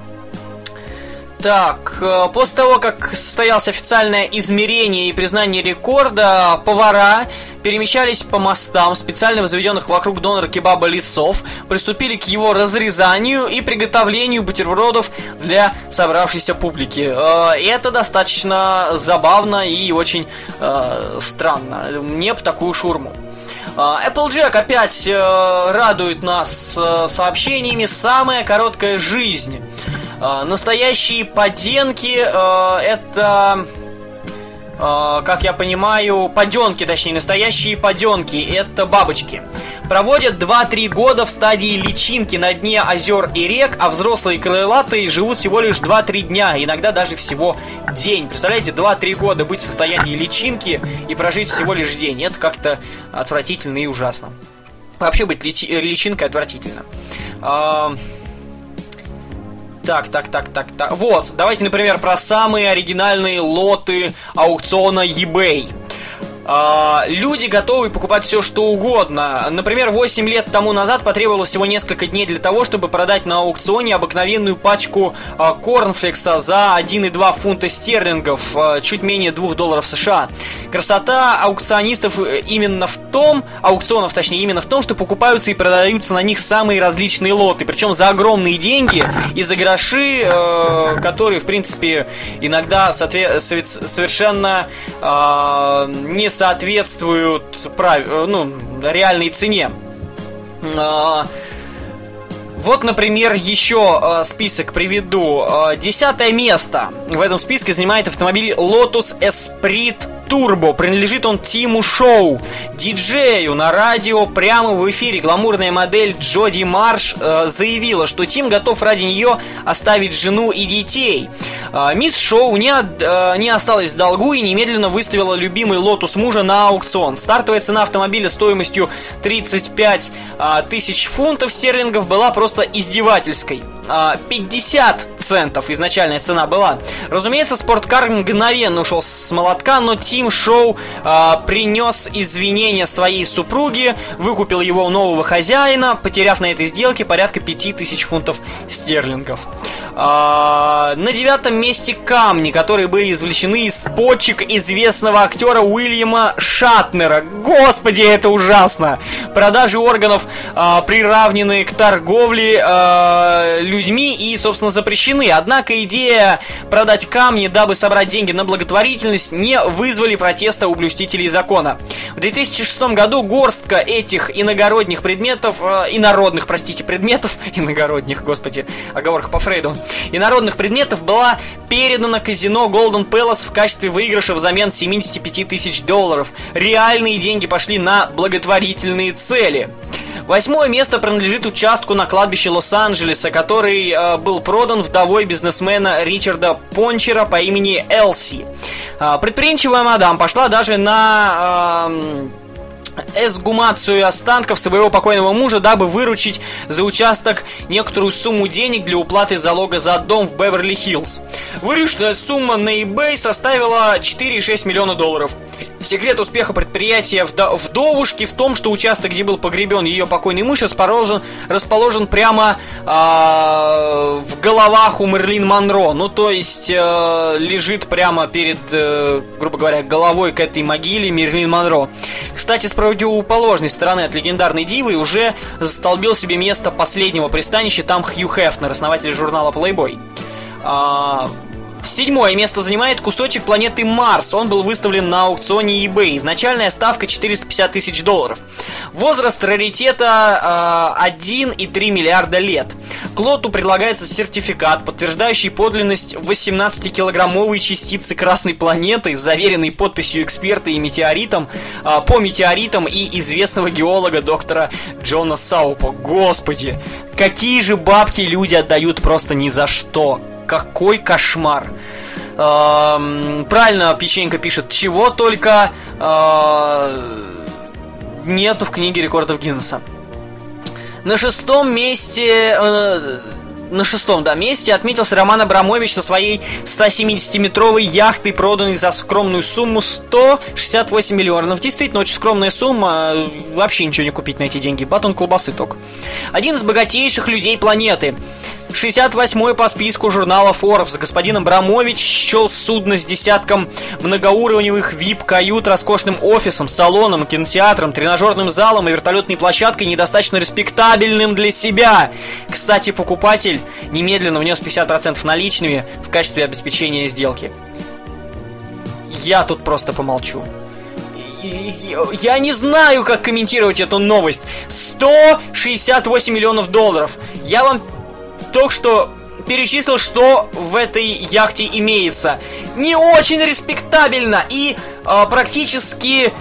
Так, после того, как состоялось официальное измерение и признание рекорда, повара перемещались по мостам, специально возведенных вокруг донер-кебаба лесов, приступили к его разрезанию и приготовлению бутербродов для собравшейся публики. И это достаточно забавно и очень странно. Мне бы такую шаурму. Applejack опять радует нас сообщениями. Самая короткая жизнь. Настоящие поденки, это, как я понимаю, поденки, точнее, настоящие поденки, это бабочки. Проводят 2-3 года в стадии личинки на дне озер и рек, а взрослые крылатые живут всего лишь 2-3 дня, иногда даже всего день. Представляете, 2-3 года быть в состоянии личинки и прожить всего лишь день. Это как-то отвратительно и ужасно. Вообще быть личинкой отвратительно. Так. Вот, давайте, например, про самые оригинальные лоты аукциона eBay. Люди готовы покупать все, что угодно. Например, 8 лет тому назад потребовалось всего несколько дней для того, чтобы продать на аукционе обыкновенную пачку корнфлекса за 1,2 фунта стерлингов, чуть менее $2 США. Красота аукционистов именно в том, что покупаются и продаются на них самые различные лоты, причем за огромные деньги и за гроши, которые, в принципе, иногда совершенно не соответствуют реальной цене. Вот, например, еще список приведу. 10-е место в этом списке занимает автомобиль Lotus Esprit Turbo. Принадлежит он Тиму Шоу, диджею на радио прямо в эфире. Гламурная модель Джоди Марш заявила, что Тим готов ради нее оставить жену и детей. Мисс Шоу не осталась в долгу и немедленно выставила любимый Лотус мужа на аукцион. Стартовая цена автомобиля стоимостью 35 тысяч фунтов стерлингов была просто издевательской. 50 центов изначальная цена была. Разумеется, спорткар мгновенно ушел с молотка, но Тим Шоу принес извинения своей супруге, выкупил его у нового хозяина, потеряв на этой сделке порядка 5000 фунтов стерлингов. На 9-м месте камни, которые были извлечены из почек известного актера Уильяма Шатнера. Господи, это ужасно! Продажи органов приравнены к торговле людьми и, собственно, запрещены. Однако идея продать камни, дабы собрать деньги на благотворительность, не вызвали протеста у блюстителей закона. В 2006 году горстка этих инородных предметов, оговорка по Фрейду, инородных предметов была передана казино Golden Palace в качестве выигрыша взамен 75 тысяч долларов. Реальные деньги пошли на благотворительные цели. 8-е место принадлежит участку на кладбище Лос-Анджелеса, который был продан вдовой бизнесмена Ричарда Пончера по имени Элси. Предприимчивая мадам пошла даже на эксгумацию останков своего покойного мужа, дабы выручить за участок некоторую сумму денег для уплаты залога за дом в Беверли-Хиллз. Вырученная сумма на eBay составила 4,6 миллиона долларов. Секрет успеха предприятия вдовушки в том, что участок, где был погребен ее покойный муж, расположен прямо в головах у Мерлин Монро. Ну, то есть лежит прямо перед, грубо говоря, головой к этой могиле Мерлин Монро. Кстати, с противоположной стороны от легендарной дивы уже застолбил себе место последнего пристанища там Хью Хефнер, основатель журнала Playboy. 7-е место занимает кусочек планеты Марс. Он был выставлен на аукционе eBay. Начальная ставка 450 тысяч долларов. Возраст раритета 1,3 миллиарда лет. К лоту предлагается сертификат, подтверждающий подлинность 18-килограммовой частицы красной планеты, заверенной подписью эксперта и по метеоритам и известного геолога доктора Джона Саупа. Господи, какие же бабки люди отдают просто ни за что. Какой кошмар. Правильно Печенька пишет, чего только нету в книге рекордов Гиннесса. На 6-м месте отметился Роман Абрамович со своей 170-метровой яхтой, проданной за скромную сумму 168 миллионов. Действительно, очень скромная сумма. Вообще ничего не купить на эти деньги. Батон колбасы только. Один из богатейших людей планеты. 68-й по списку журнала Forbes господин Абрамович счел судно с десятком многоуровневых VIP-кают, роскошным офисом, салоном, кинотеатром, тренажерным залом и вертолетной площадкой недостаточно респектабельным для себя. Кстати, покупатель немедленно внес 50% наличными в качестве обеспечения сделки. Я тут просто помолчу. Я не знаю, как комментировать эту новость. 168 миллионов долларов. Я вам только что перечислил, что в этой яхте имеется. Не очень респектабельно. И практически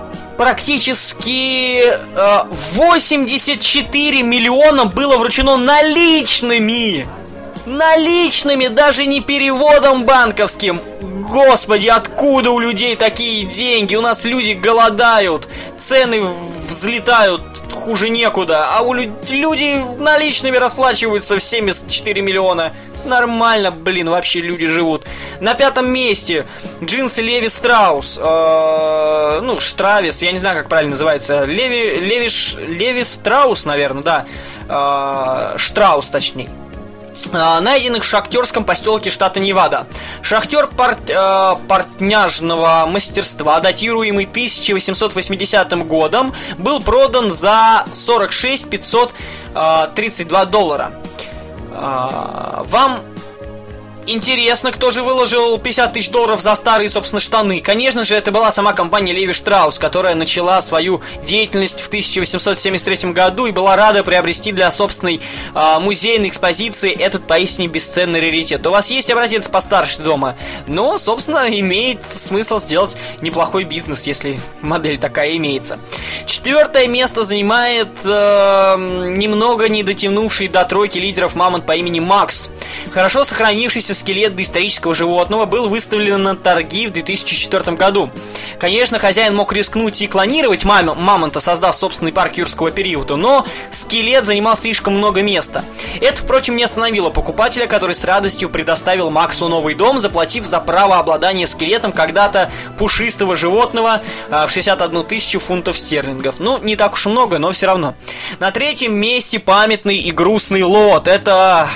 84 миллиона было вручено наличными. Наличными, даже не переводом банковским. Господи, откуда у людей такие деньги? У нас люди голодают, цены взлетают хуже некуда, а люди наличными расплачиваются в 74 миллиона. Нормально, блин, вообще люди живут. На 5-м месте джинсы Леви Страус. Штравис, я не знаю, как правильно называется. Леви Страус, наверное, да. Штраус, точнее. Найденных в шахтерском поселке штата Невада. Шахтер портняжного мастерства, датируемый 1880 годом, был продан за 46 532 доллара. Вам Интересно, кто же выложил $50 тысяч за старые, собственно, штаны. Конечно же, это была сама компания Леви Штраус, которая начала свою деятельность в 1873 году и была рада приобрести для собственной музейной экспозиции этот поистине бесценный раритет. У вас есть образец постарше дома? Но, собственно, имеет смысл сделать неплохой бизнес, если модель такая имеется. 4-е место занимает немного не дотянувший до тройки лидеров мамонт по имени Макс. Хорошо сохранившийся скелет доисторического животного был выставлен на торги в 2004 году. Конечно, хозяин мог рискнуть и клонировать мамонта, создав собственный парк юрского периода, но скелет занимал слишком много места. Это, впрочем, не остановило покупателя, который с радостью предоставил Максу новый дом, заплатив за право обладания скелетом когда-то пушистого животного в 61 тысячу фунтов стерлингов. Ну, не так уж и много, но все равно. На 3-м месте памятный и грустный лот. Это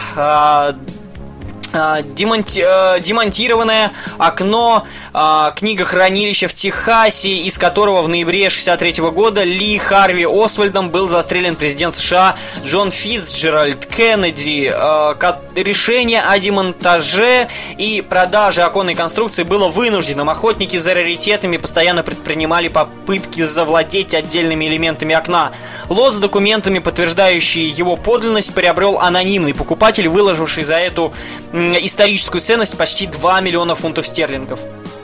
демонтированное окно книгохранилища в Техасе, из которого в ноябре 63 года Ли Харви Освальдом был застрелен президент США Джон Фицджеральд Кеннеди. Решение о демонтаже и продаже оконной конструкции было вынужденным. Охотники за раритетами постоянно предпринимали попытки завладеть отдельными элементами окна. Лот с документами, подтверждающие его подлинность, приобрел анонимный покупатель, выложивший за эту историческую ценность почти 2 миллиона фунтов стерлингов.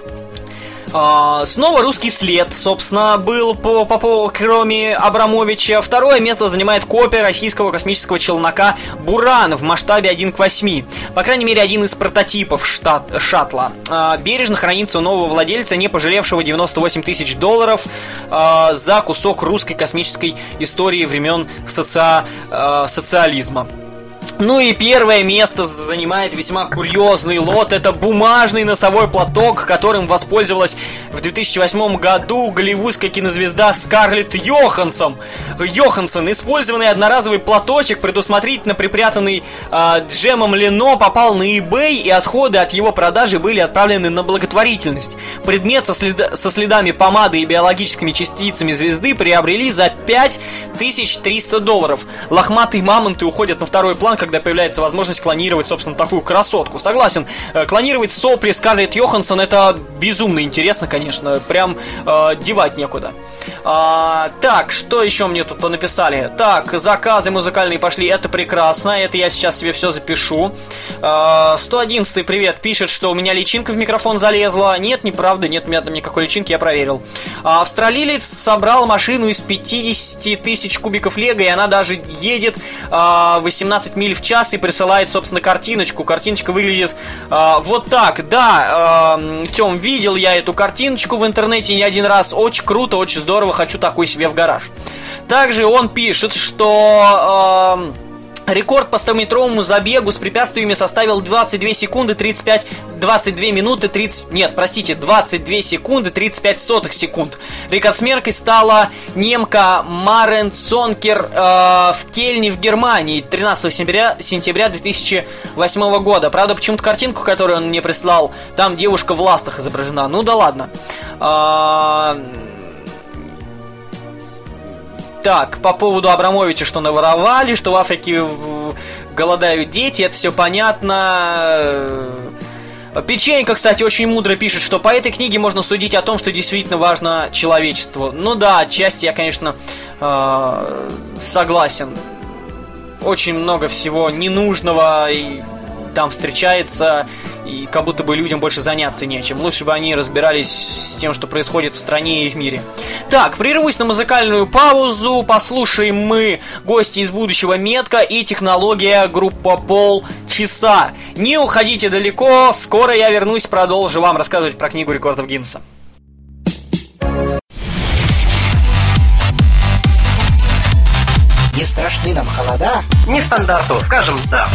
Снова русский след, собственно, был кроме Абрамовича. 2-е место занимает копия российского космического челнока «Буран» в масштабе 1:8. По крайней мере, один из прототипов шаттла. Бережно хранится у нового владельца, не пожалевшего $98 тысяч за кусок русской космической истории времен социализма. Ну и 1-е место занимает весьма курьезный лот. Это бумажный носовой платок, которым воспользовалась в 2008 году голливудская кинозвезда Скарлетт Йоханссон. Использованный одноразовый платочек, предусмотрительно припрятанный Джемом Лено, попал на eBay, и отходы от его продажи были отправлены на благотворительность. Предмет со следами помады и биологическими частицами звезды приобрели за $5300. Лохматые мамонты уходят на второй план, когда появляется возможность клонировать, собственно, такую красотку. Согласен, клонировать сопли Скарлетт Йоханссон — это безумно интересно, конечно. Прям девать некуда. Так, что еще мне тут понаписали? Так, заказы музыкальные пошли, это прекрасно. Это я сейчас себе все запишу. 111-й, привет, пишет, что у меня личинка в микрофон залезла. Нет, неправда, нет у меня там никакой личинки, я проверил. Австралиец собрал машину из 50 тысяч кубиков лего, и она даже едет 18 миль в час и присылает, собственно, картиночку. Картиночка выглядит вот так. Да, Тём, видел я эту картиночку в интернете не один раз. Очень круто, очень здорово, хочу такой себе в гараж. Также он пишет, что рекорд по 100-метровому забегу с препятствиями составил 22 секунды 35 сотых секунд. Рекордсменкой стала немка Марен Цонкер в Кельне в Германии 13 сентября 2008 года. Правда, почему-то картинку, которую он мне прислал, там девушка в ластах изображена. Ну да ладно. Так, по поводу Абрамовича, что наворовали, что в Африке голодают дети, это все понятно. Печенька, кстати, очень мудро пишет, что по этой книге можно судить о том, что действительно важно человечеству. Ну да, отчасти я, конечно, согласен. Очень много всего ненужного и там встречается, и как будто бы людям больше заняться нечем. Лучше бы они разбирались с тем, что происходит в стране и в мире. Так, прервусь на музыкальную паузу. Послушаем мы гости из будущего Метка и технология группа «Полчаса». Не уходите далеко, скоро я вернусь, продолжу вам рассказывать про книгу рекордов Гиннесса. Не страшны нам холода? Нестандарту, скажем да.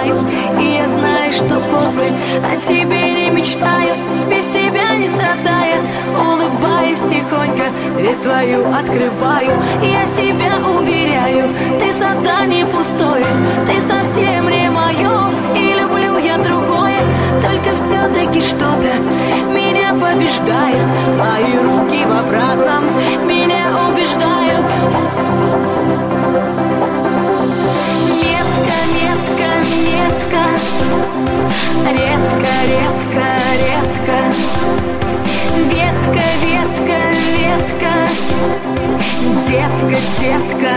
знаю, и я знаю, что после о тебе не мечтаю, без тебя не страдая, улыбаясь тихонько, дверь твою открываю. Я себя уверяю, ты создание пустое, ты совсем не мое, и люблю я другое, только все-таки что-то меня побеждает. Твои руки в обратном меня убеждают. Метка, метка, метка, редко, редко, редко, ветка, ветка, ветка, детка, детка.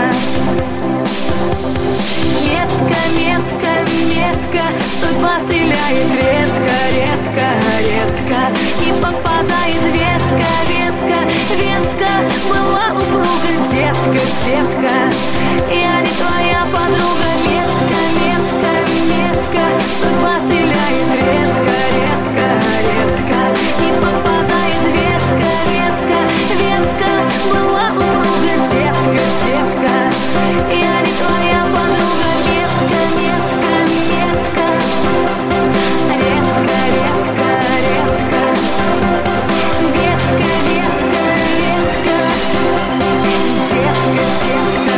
Метка, метка, метка, судьба стреляет редко, редко, редко, и попадает ветка, ветка, ветка. Была упруга, детка, детка, я не твоя подруга. Метка, метка, метка, судьба стреляет редко, редко, редко, и попадает ветка, ветка, ветка. Была упруга, детка, детка, я не твоя подруга. Метка, метка, метка, редко, редко, редко, ветка, ветка, ветка, детка, детка.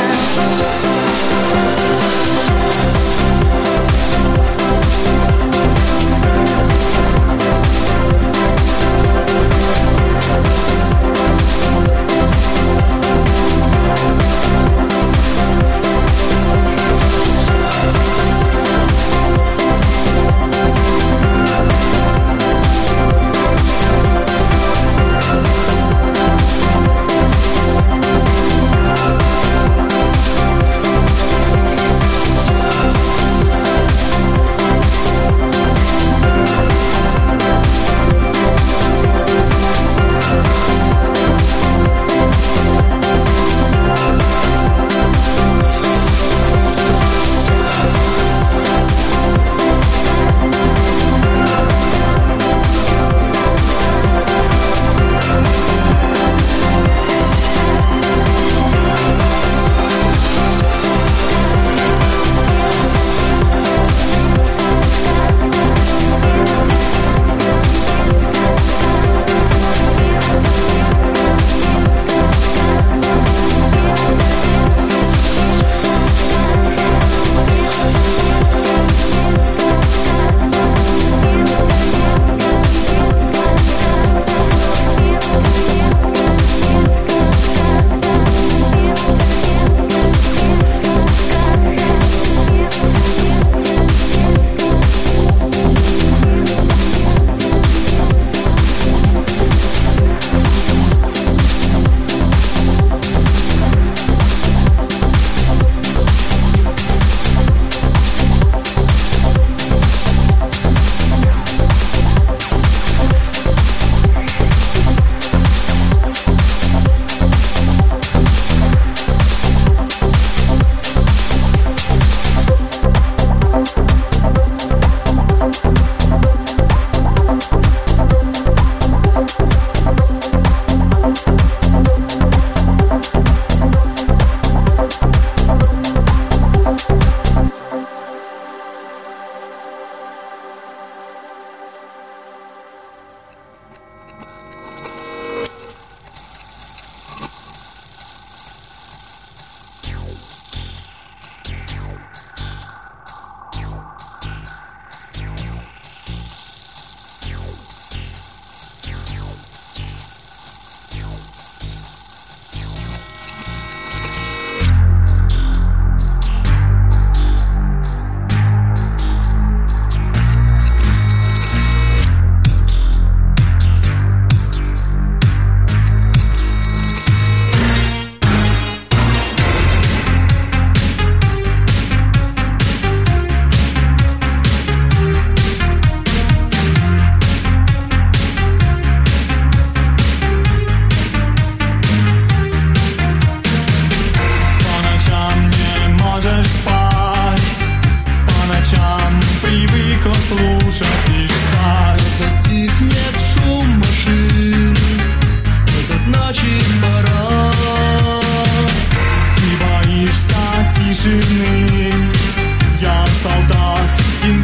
тишины. Я солдат и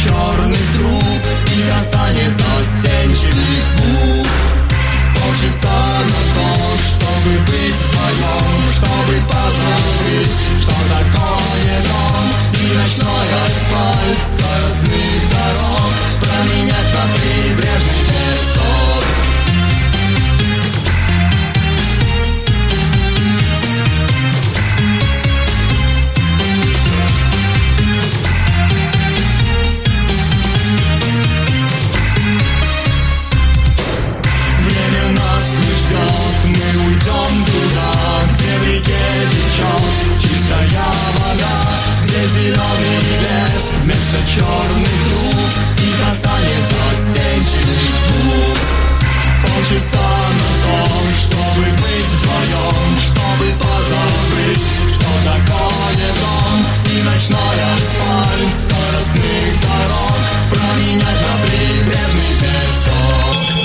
черных труб и касание застенчивых губ. Полчаса на то, чтобы быть вдвоем, чтобы позабыть, что такое дом. И ночной асфальт скоростных дорог променять на прибрежный песок. Мы уйдем туда, где в реке течет чистая вода, где зеленый лес вместо черных труб и касание застенчивых губ. Полчаса на то, чтобы быть вдвоем, чтобы позабыть, что такое дом. И ночной асфальт скоростных дорог променять на прибрежный песок.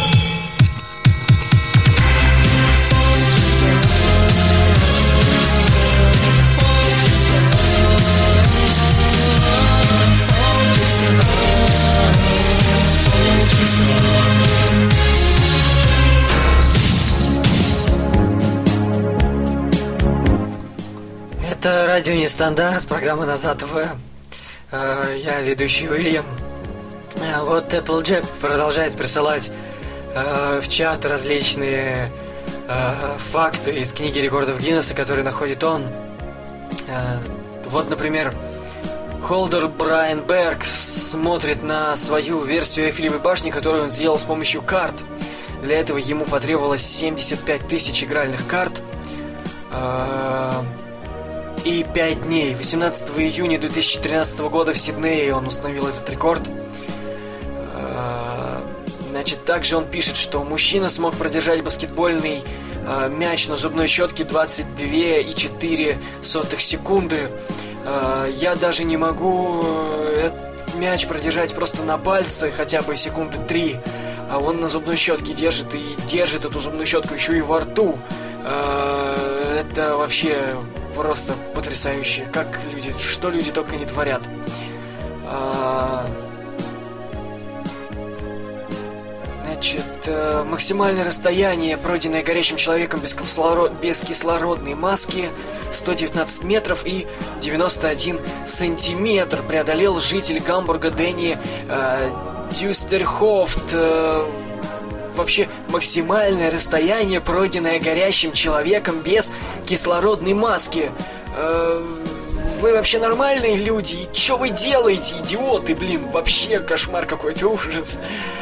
Это радио Нестандарт, программа «Назад в». Я ведущий Уильям. Вот Applejack продолжает присылать в чат различные факты из книги рекордов Гиннесса, которые находит он. Вот, например, Холдер Брайан Берг смотрит на свою версию Эйфелевой башни, которую он сделал с помощью карт. Для этого ему потребовалось 75 тысяч игральных карт и 5 дней. 18 июня 2013 года в Сиднее он установил этот рекорд. Значит, также он пишет, что мужчина смог продержать баскетбольный мяч на зубной щетке 22,4 секунды. Я даже не могу этот мяч продержать просто на пальце хотя бы секунды 3. А он на зубной щетке держит и держит эту зубную щетку еще и во рту. Это вообще просто потрясающе. Как люди, что люди только не творят. Значит, максимальное расстояние, пройденное горящим человеком без кислородной маски, 119 метров и 91 сантиметр, преодолел житель Гамбурга Дэнни Дюстерхофт. Вообще максимальное расстояние, пройденное горящим человеком без кислородной маски. Вы вообще нормальные люди? И что вы делаете, идиоты, блин? Вообще кошмар какой-то, ужас.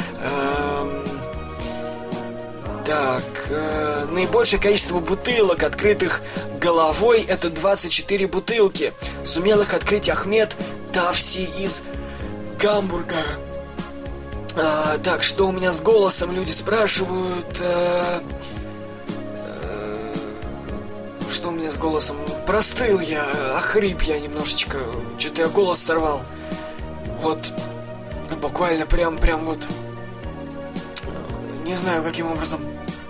Так, наибольшее количество бутылок, открытых головой, это 24 бутылки. Сумел их открыть Ахмед Тавси из Гамбурга. Так, что у меня с голосом, люди спрашивают. Что у меня с голосом? Простыл я, охрип я немножечко. Что-то я голос сорвал. Вот, буквально прям вот. Не знаю, каким образом.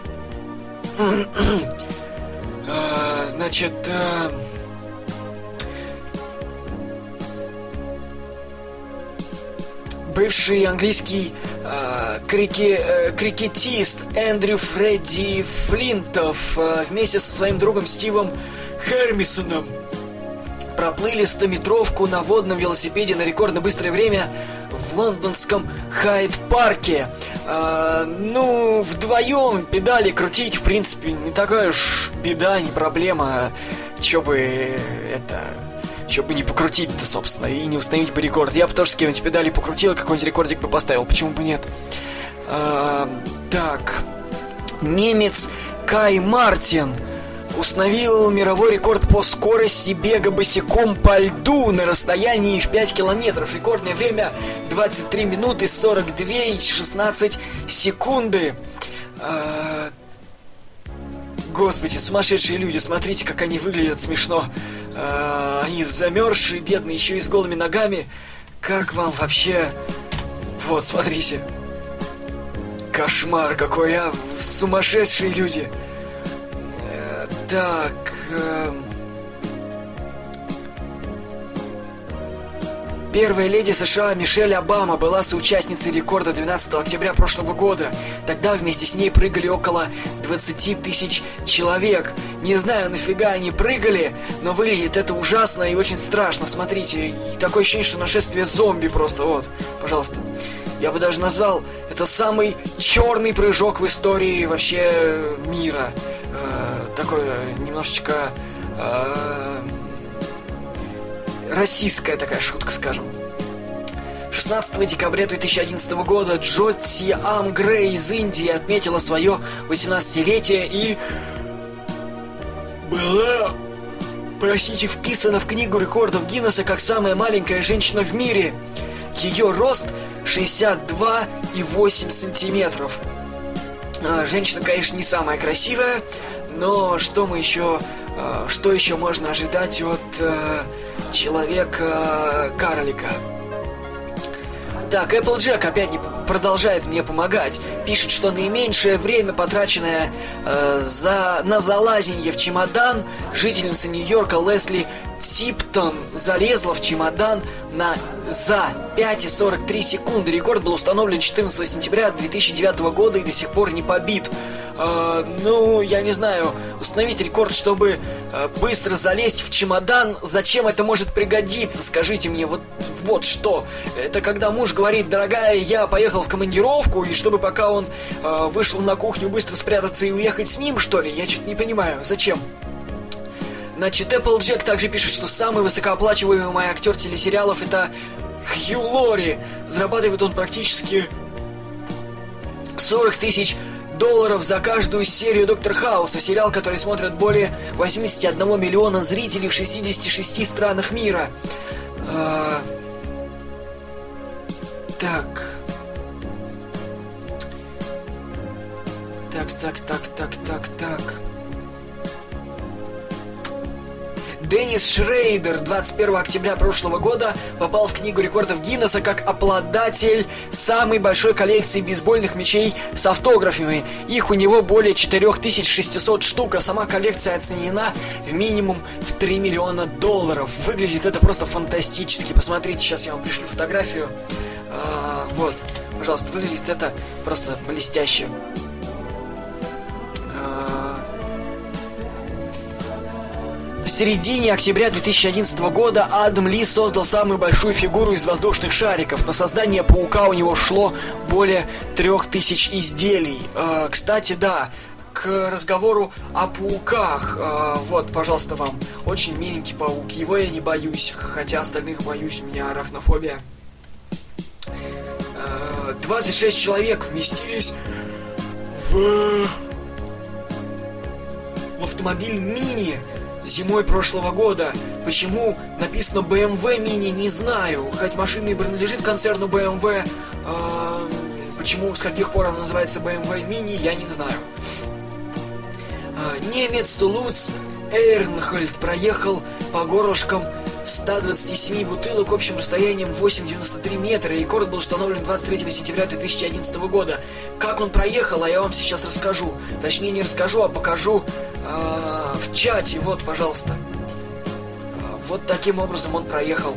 Значит, бывший английский крикетист Эндрю Фредди Флинтов вместе со своим другом Стивом Хермисоном проплыли 100-метровку на водном велосипеде на рекордно быстрое время в лондонском Хайд-парке. Ну, вдвоем педали крутить, в принципе, не такая уж беда, не проблема. Чё бы не покрутить-то, собственно, и не установить бы рекорд. Я бы тоже с кем-нибудь педали покрутил, какой-нибудь рекордик бы поставил, почему бы нет. Так, немец Кай Мартин установил мировой рекорд по скорости бега босиком по льду на расстоянии в 5 километров. Рекордное время 23 минуты 42 и 16 секунды. Господи, сумасшедшие люди, смотрите, как они выглядят смешно. Они замерзшие, бедные, еще и с голыми ногами. Как вам вообще? Вот, смотрите. Кошмар какой, а? Сумасшедшие люди. Так. Первая леди США Мишель Обама была соучастницей рекорда 12 октября прошлого года. Тогда вместе с ней прыгали около 20 тысяч человек. Не знаю, нафига они прыгали, но выглядит это ужасно и очень страшно. Смотрите, такое ощущение, что нашествие зомби просто. Вот, пожалуйста. Я бы даже назвал это самый черный прыжок в истории вообще мира. Такой немножечко... российская такая шутка, скажем. 16 декабря 2011 года Джотти Ам Грей из Индии отметила свое 18-летие и была, вписана в книгу рекордов Гиннесса как самая маленькая женщина в мире. Ее рост 62,8 сантиметров. Женщина, конечно, не самая красивая, но что еще можно ожидать от человека-карлика? Так, Applejack опять не продолжает мне помогать. Пишет, что наименьшее время, потраченное на залазенье в чемодан, жительница Нью-Йорка Лесли Типтон залезла в чемодан за 5,43 секунды. Рекорд был установлен 14 сентября 2009 года и до сих пор не побит. Я не знаю, установить рекорд, чтобы быстро залезть в чемодан, зачем это может пригодиться, скажите мне, вот что. Это когда муж говорит: дорогая, я поехал в командировку, и чтобы пока он вышел на кухню, быстро спрятаться и уехать с ним, что ли? Я что-то не понимаю, зачем? Значит, Applejack также пишет, что самый высокооплачиваемый актер телесериалов — это Хью Лори. Зарабатывает он практически 40 тысяч долларов за каждую серию Доктор Хауса, сериал, который смотрят более 81 миллиона зрителей в 66 странах мира. Так. Деннис Шрейдер 21 октября прошлого года попал в книгу рекордов Гиннесса как обладатель самой большой коллекции бейсбольных мячей с автографами. Их у него более 4600 штук, а сама коллекция оценена в минимум в $3 миллиона. Выглядит это просто фантастически. Посмотрите, сейчас я вам пришлю фотографию. Вот, пожалуйста, выглядит это просто блестяще. В середине октября 2011 года Адам Ли создал самую большую фигуру из воздушных шариков. На создание паука у него шло более 3000 изделий. Кстати, да, к разговору о пауках. Вот, пожалуйста, вам. Очень миленький паук. Его я не боюсь, хотя остальных боюсь, у меня арахнофобия. 26 человек вместились в автомобиль Мини зимой прошлого года. Почему написано BMW Mini, не знаю. Хоть машина и принадлежит концерну BMW, почему, с каких пор она называется BMW Mini, я не знаю. Немец Луц Эрнхольд проехал по горлышкам 127 бутылок общим расстоянием 8,93 метра. Рекорд был установлен 23 сентября 2011 года. Как он проехал, я вам сейчас расскажу. Точнее, не расскажу, а покажу в чате. Вот, пожалуйста. Вот таким образом он проехал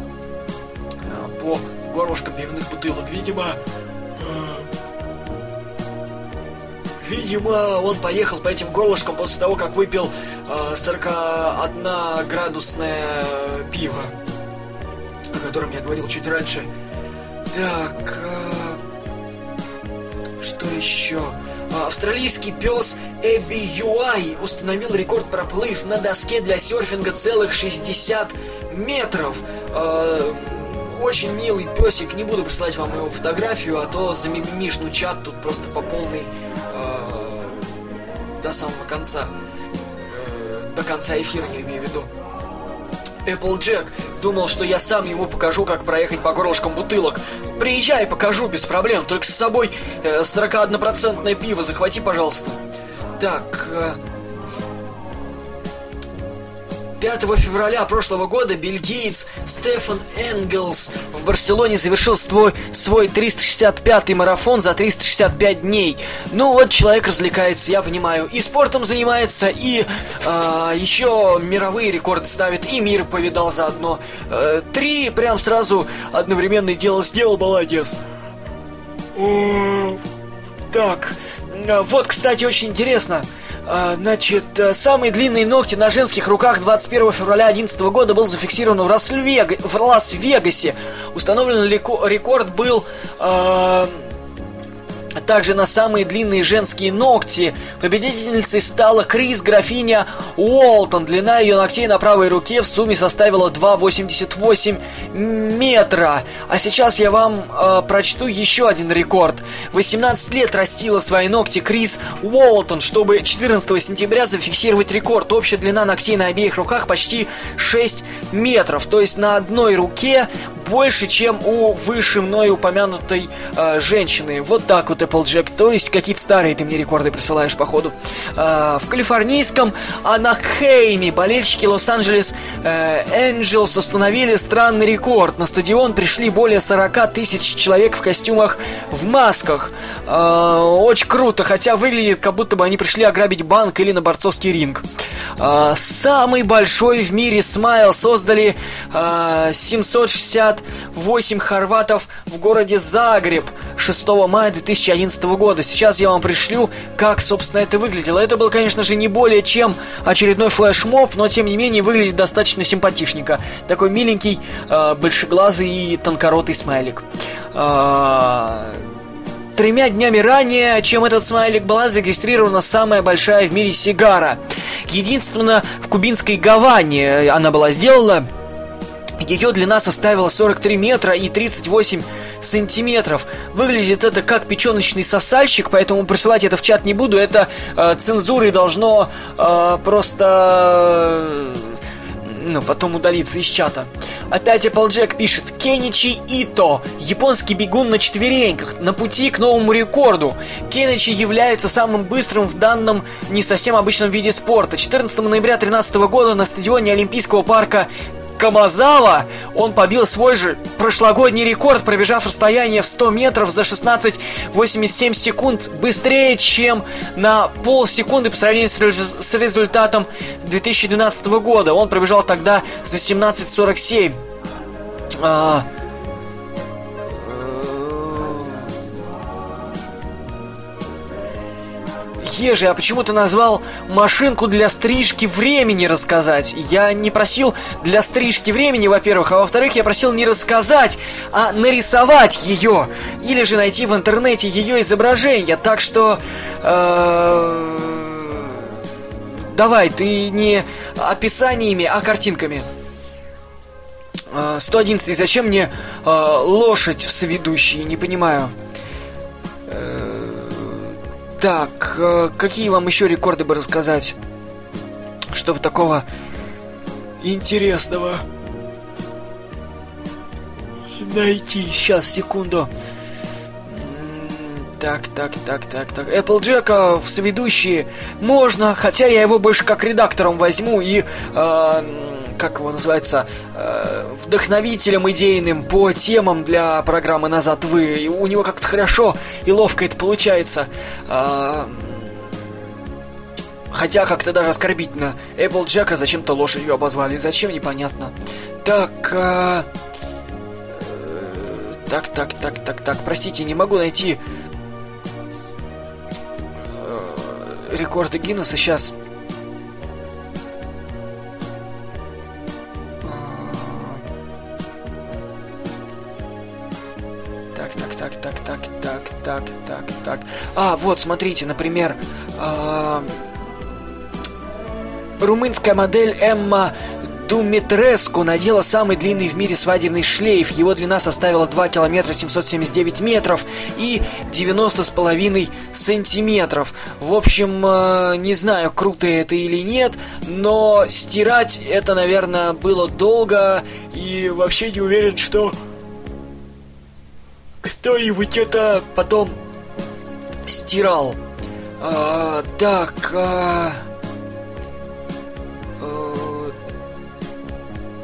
по горлышкам пивных бутылок. Видимо, он поехал по этим горлышкам после того, как выпил 41-градусное пиво, о котором я говорил чуть раньше. Так, что еще? Австралийский пес Эбби Юай установил рекорд, проплыв на доске для серфинга целых 60 метров. Очень милый песик, не буду присылать вам его фотографию, а то замимишну чат тут просто по полной до самого конца. До конца эфира, я имею в виду. Applejack думал, что я сам ему покажу, как проехать по горлышкам бутылок. Приезжай, покажу, без проблем. Только с собой 41% пиво захвати, пожалуйста. Так. 5 февраля прошлого года бельгиец Стефан Энгелс в Барселоне завершил свой 365-й марафон за 365 дней. Ну вот человек развлекается, я понимаю, и спортом занимается, и еще мировые рекорды ставит, и мир повидал заодно. 3 прям сразу одновременно сделал, молодец. Так, вот, кстати, очень интересно. Значит, самые длинные ногти на женских руках 21 февраля 2011 года был зафиксирован в Лас-Вегасе. Установлен рекорд был также на самые длинные женские ногти. Победительницей стала Крис Графиня Уолтон. Длина ее ногтей на правой руке в сумме составила 2,88 метра. А сейчас я вам прочту еще один рекорд. 18 лет растила свои ногти Крис Уолтон, чтобы 14 сентября зафиксировать рекорд. Общая длина ногтей на обеих руках почти 6 метров. То есть на одной руке больше, чем у выше мной упомянутой женщины. Вот так вот, Applejack. То есть какие-то старые ты мне рекорды присылаешь, походу. В калифорнийском Анахейме болельщики Лос-Анджелес Энджелс установили странный рекорд. На стадион пришли более 40 тысяч человек в костюмах, в масках. Очень круто, хотя выглядит, как будто бы они пришли ограбить банк или на борцовский ринг. Самый большой в мире смайл создали 768 хорватов в городе Загреб 6 мая 2011 года. Сейчас я вам пришлю, как, собственно, это выглядело. Это был, конечно же, не более чем очередной флешмоб, но, тем не менее, выглядит достаточно симпатичненько. Такой миленький, большеглазый и тонкоротый смайлик. 3 днями ранее, чем этот смайлик, была зарегистрирована самая большая в мире сигара. Единственно, в кубинской Гаване она была сделана. Ее длина составила 43 метра и 38 сантиметров. Выглядит это как печеночный сосальщик, поэтому присылать это в чат не буду. Это цензурой должно просто... потом удалиться из чата. Опять Applejack пишет: Кеничи Ито, японский бегун на четвереньках, на пути к новому рекорду. Кеничи является самым быстрым в данном не совсем обычном виде спорта. 14 ноября 2013 года на стадионе Олимпийского парка Камазава он побил свой же прошлогодний рекорд, пробежав расстояние в 100 метров за 16,87 секунд, быстрее, чем на полсекунды по сравнению с результатом 2012 года. Он пробежал тогда за 17,47. Ежи, а почему ты назвал машинку для стрижки времени рассказать? Я не просил для стрижки времени, во-первых, а во-вторых, я просил не рассказать, а нарисовать ее. Или же найти в интернете ее изображение. Так что... давай, ты не описаниями, а картинками. 111. Зачем мне лошадь в соведущей? Не понимаю. Так, какие вам еще рекорды бы рассказать? Чтобы такого интересного найти. Сейчас, секунду. Так. Applejack в соведущие можно, хотя я его больше как редактором возьму и... как его называется, вдохновителем идейным по темам для программы «Назад вы». И у него как-то хорошо и ловко это получается. Хотя как-то даже оскорбительно. Applejack'а зачем-то лошадью обозвали. Зачем, непонятно. Так. Простите, не могу найти рекорды Гиннесса сейчас. Так. Вот, смотрите, например, румынская модель Эмма Думитреску надела самый длинный в мире свадебный шлейф. Его длина составила 2 километра 779 метров и 90,5 сантиметров. В общем, не знаю, круто это или нет, но стирать это, наверное, было долго. И вообще не уверен, что кто-нибудь это потом стирал.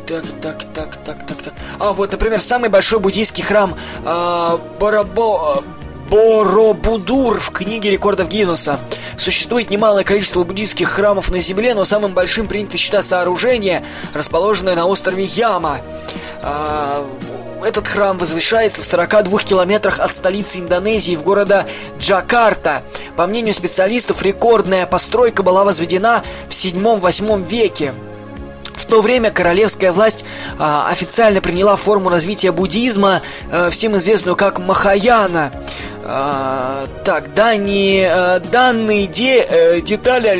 А вот, например, самый большой буддийский храм Боробудур в книге рекордов Гиннесса. Существует немалое количество буддийских храмов на Земле, но самым большим принято считать сооружение, расположенное на острове Яма. Этот храм возвышается в 42 километрах от столицы Индонезии в города Джакарта. По мнению специалистов, рекордная постройка была возведена в 7-8 веке. В то время королевская власть официально приняла форму развития буддизма, всем известную как Махаяна. Данные детали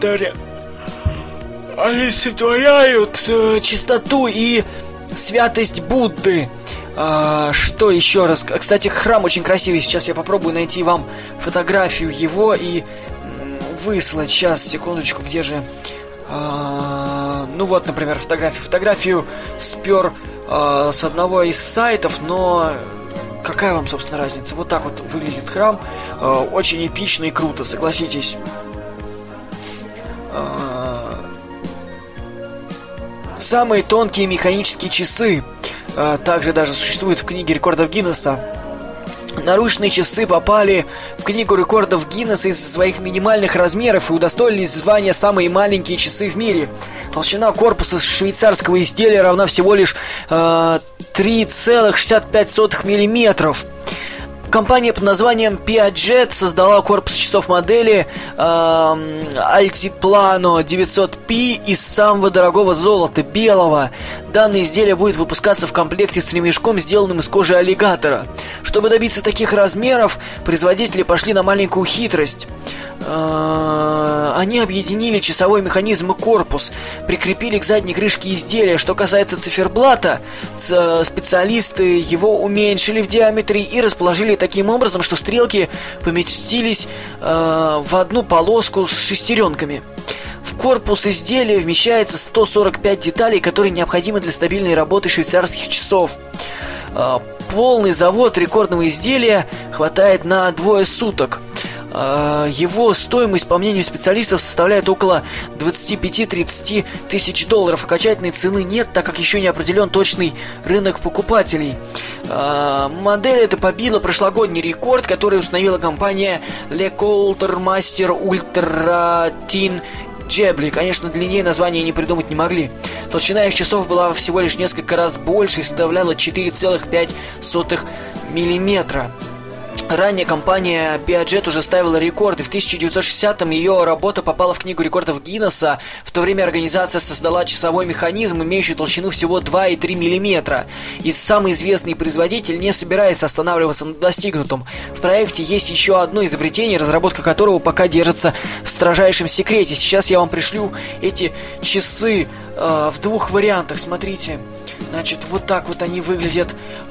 олицетворяют чистоту и святость Будды. Что еще раз? Кстати, храм очень красивый. Сейчас я попробую найти вам фотографию его и выслать. Сейчас, секундочку, где же... Ну вот, например, фотографию спер с одного из сайтов, но какая вам, собственно, разница? Вот так вот выглядит храм. Очень эпично и круто, согласитесь. Самые тонкие механические часы также даже существуют в книге рекордов Гиннесса. Наручные часы попали в книгу рекордов Гиннесса из-за своих минимальных размеров и удостоились звания «самые маленькие часы в мире». Толщина корпуса швейцарского изделия равна всего лишь 3,65 миллиметров. Компания под названием Piaget создала корпус часов модели Altiplano 900P из самого дорогого золота, белого. Данное изделие будет выпускаться в комплекте с ремешком, сделанным из кожи аллигатора. Чтобы добиться таких размеров, производители пошли на маленькую хитрость. Они объединили часовой механизм и корпус, прикрепили к задней крышке изделия. Что касается циферблата, специалисты его уменьшили в диаметре и расположили таким образом, что стрелки поместились в одну полоску с шестеренками. В корпус изделия вмещается 145 деталей, которые необходимы для стабильной работы швейцарских часов. Полный завод рекордного изделия хватает на 2 суток. Его стоимость, по мнению специалистов, составляет около 25-30 тысяч долларов. Окончательной цены нет, так как еще не определен точный рынок покупателей. Модель эта побила прошлогодний рекорд, который установила компания Le Coulter Master Ultra Thin Джебли. Конечно, длиннее названия не придумать не могли. Толщина их часов была всего лишь несколько раз больше и составляла 4,5 миллиметра. Ранее компания Piaget уже ставила рекорды. В 1960-м ее работа попала в книгу рекордов Гиннесса. В то время организация создала часовой механизм, имеющий толщину всего 2,3 мм. И самый известный производитель не собирается останавливаться на достигнутом. В проекте есть еще одно изобретение, разработка которого пока держится в строжайшем секрете. Сейчас я вам пришлю эти часы в 2 вариантах. Смотрите. Значит, вот так вот они выглядят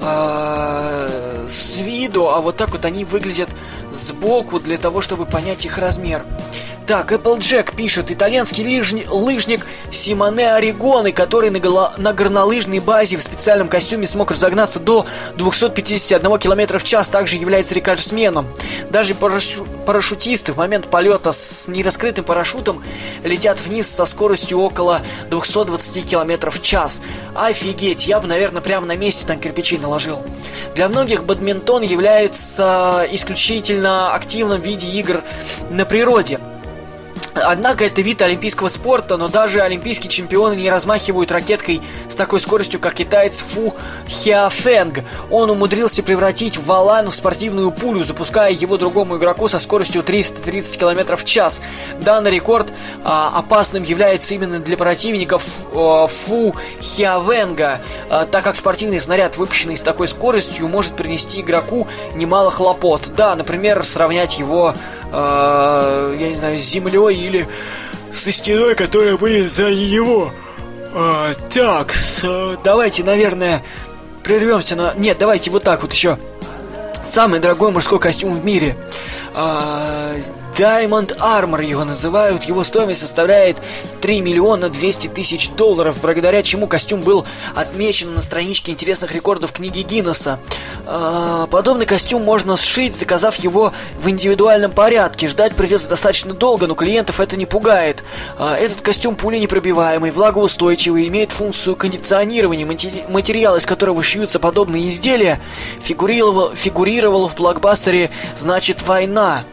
с виду, а вот так вот они выглядят сбоку, для того, чтобы понять их размер. Так, Applejack пишет: итальянский лыжник Симоне Орегоне, который на горнолыжной базе в специальном костюме смог разогнаться до 251 км в час, также является рекордсменом. Даже парашютисты в момент полета с нераскрытым парашютом летят вниз со скоростью около 220 км в час. Офигеть, я бы, наверное, прямо на месте там кирпичи наложил. Для многих бадминтон является исключительно активным в виде игр на природе. Однако это вид олимпийского спорта, но даже олимпийские чемпионы не размахивают ракеткой с такой скоростью, как китаец Фу Хиафэнг. Он умудрился превратить валан в спортивную пулю, запуская его другому игроку со скоростью 330 км в час. Данный рекорд опасным является именно для противников Фу Хиафэнга, так как спортивный снаряд, выпущенный с такой скоростью, может принести игроку немало хлопот. Да, например, сравнять его я не знаю, с землей или со стеной, которая будет за него. Так, давайте, наверное, прервемся на... Нет, давайте вот так вот еще. Самый дорогой мужской костюм в мире. Diamond Armor его называют. Его стоимость составляет $3 200 000, благодаря чему костюм был отмечен на страничке интересных рекордов книги Гиннесса. Подобный костюм можно сшить, заказав его в индивидуальном порядке. Ждать придется достаточно долго, но клиентов это не пугает. Этот костюм пуленепробиваемый, влагоустойчивый, имеет функцию кондиционирования. Материал, из которого шьются подобные изделия, фигурировал в блокбастере «Значит, война».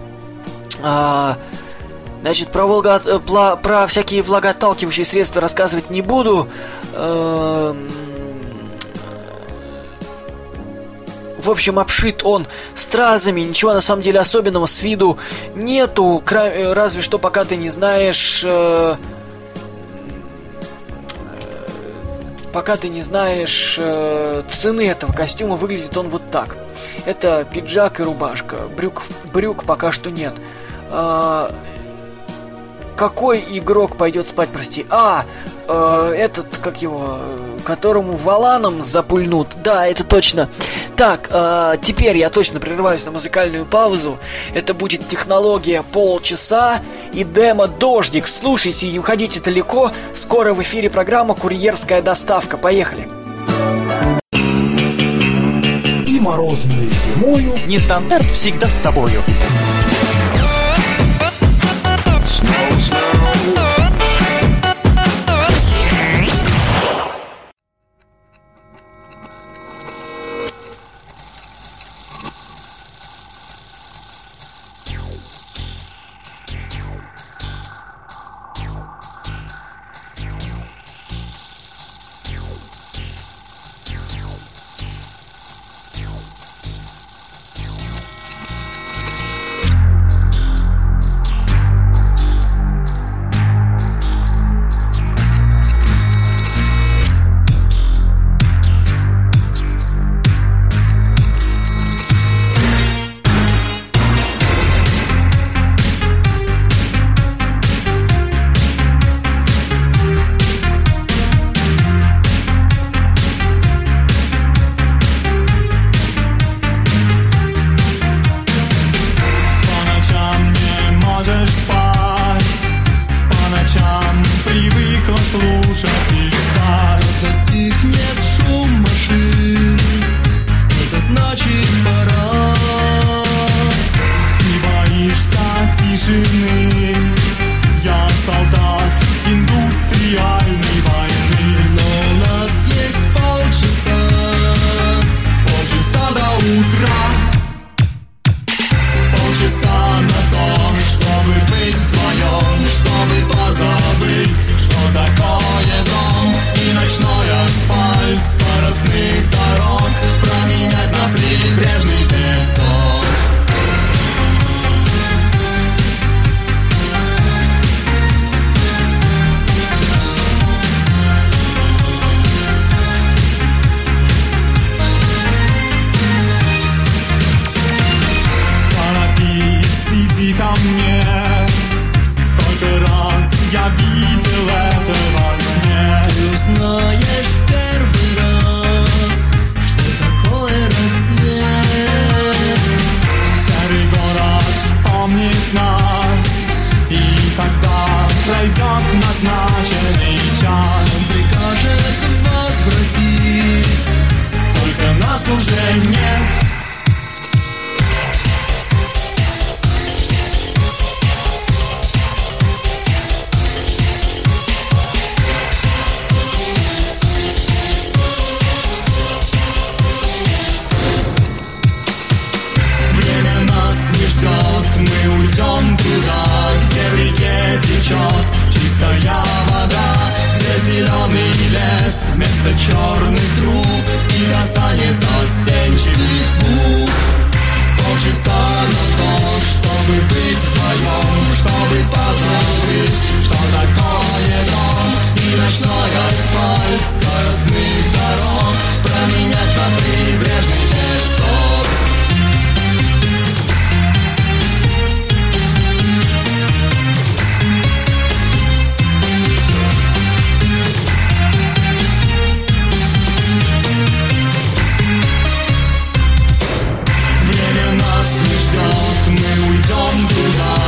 Значит, про всякие влагоотталкивающие средства рассказывать не буду. В общем, обшит он стразами, ничего на самом деле особенного с виду нету, разве что пока ты не знаешь... цены этого костюма, выглядит он вот так. Это пиджак и рубашка, брюк пока что нет. Какой игрок пойдет спать, прости? Этот, которому валаном запульнут. Да, это точно. Так, теперь я точно прерываюсь на музыкальную паузу. Это будет технология полчаса и демо «Дождик». Слушайте и не уходите далеко. Скоро в эфире программа «Курьерская доставка». Поехали. И морозную зимою нестандарт всегда с тобою. Время нас не ждет, мы уйдем туда,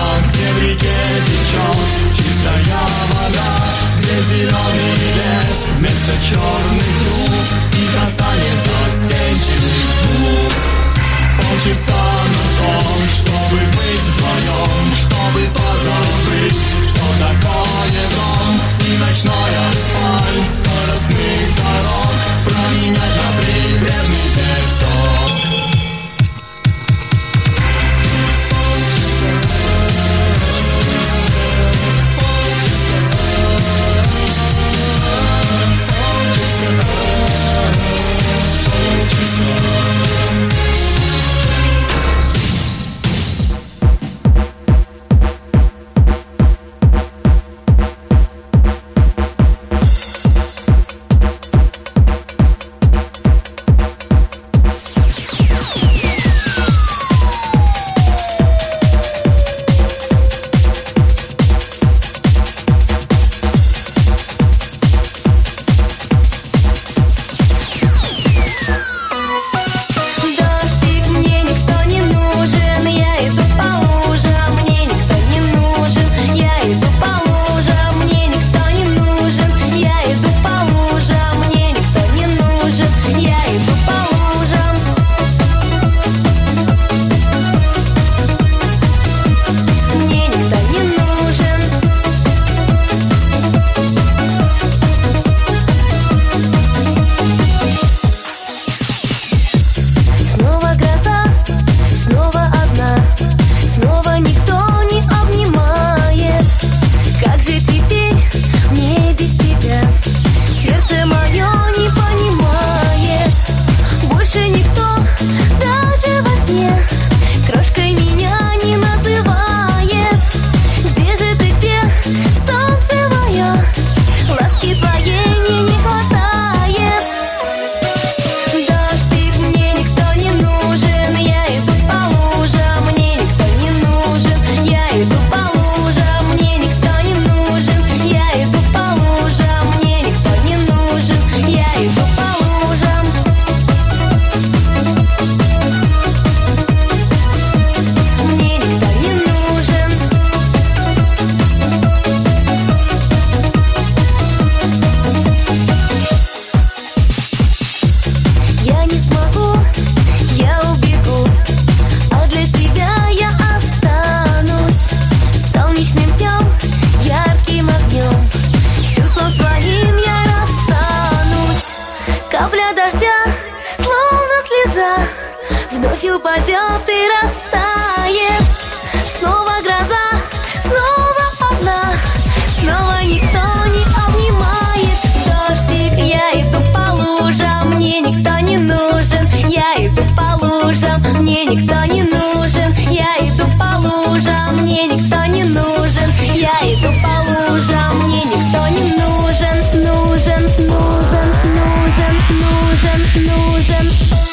дождя, словно слеза, вновь упадет и растает. Снова гроза, снова одна, снова никто не обнимает. Дождик, я иду по лужам, мне никто не нужен. Я иду по лужам, мне никто не нужен. Я иду по лужам, мне никто не нужен. Я иду по лужам, мне никто не нужен. Нужен, нужен, нужен, нужен, нужен.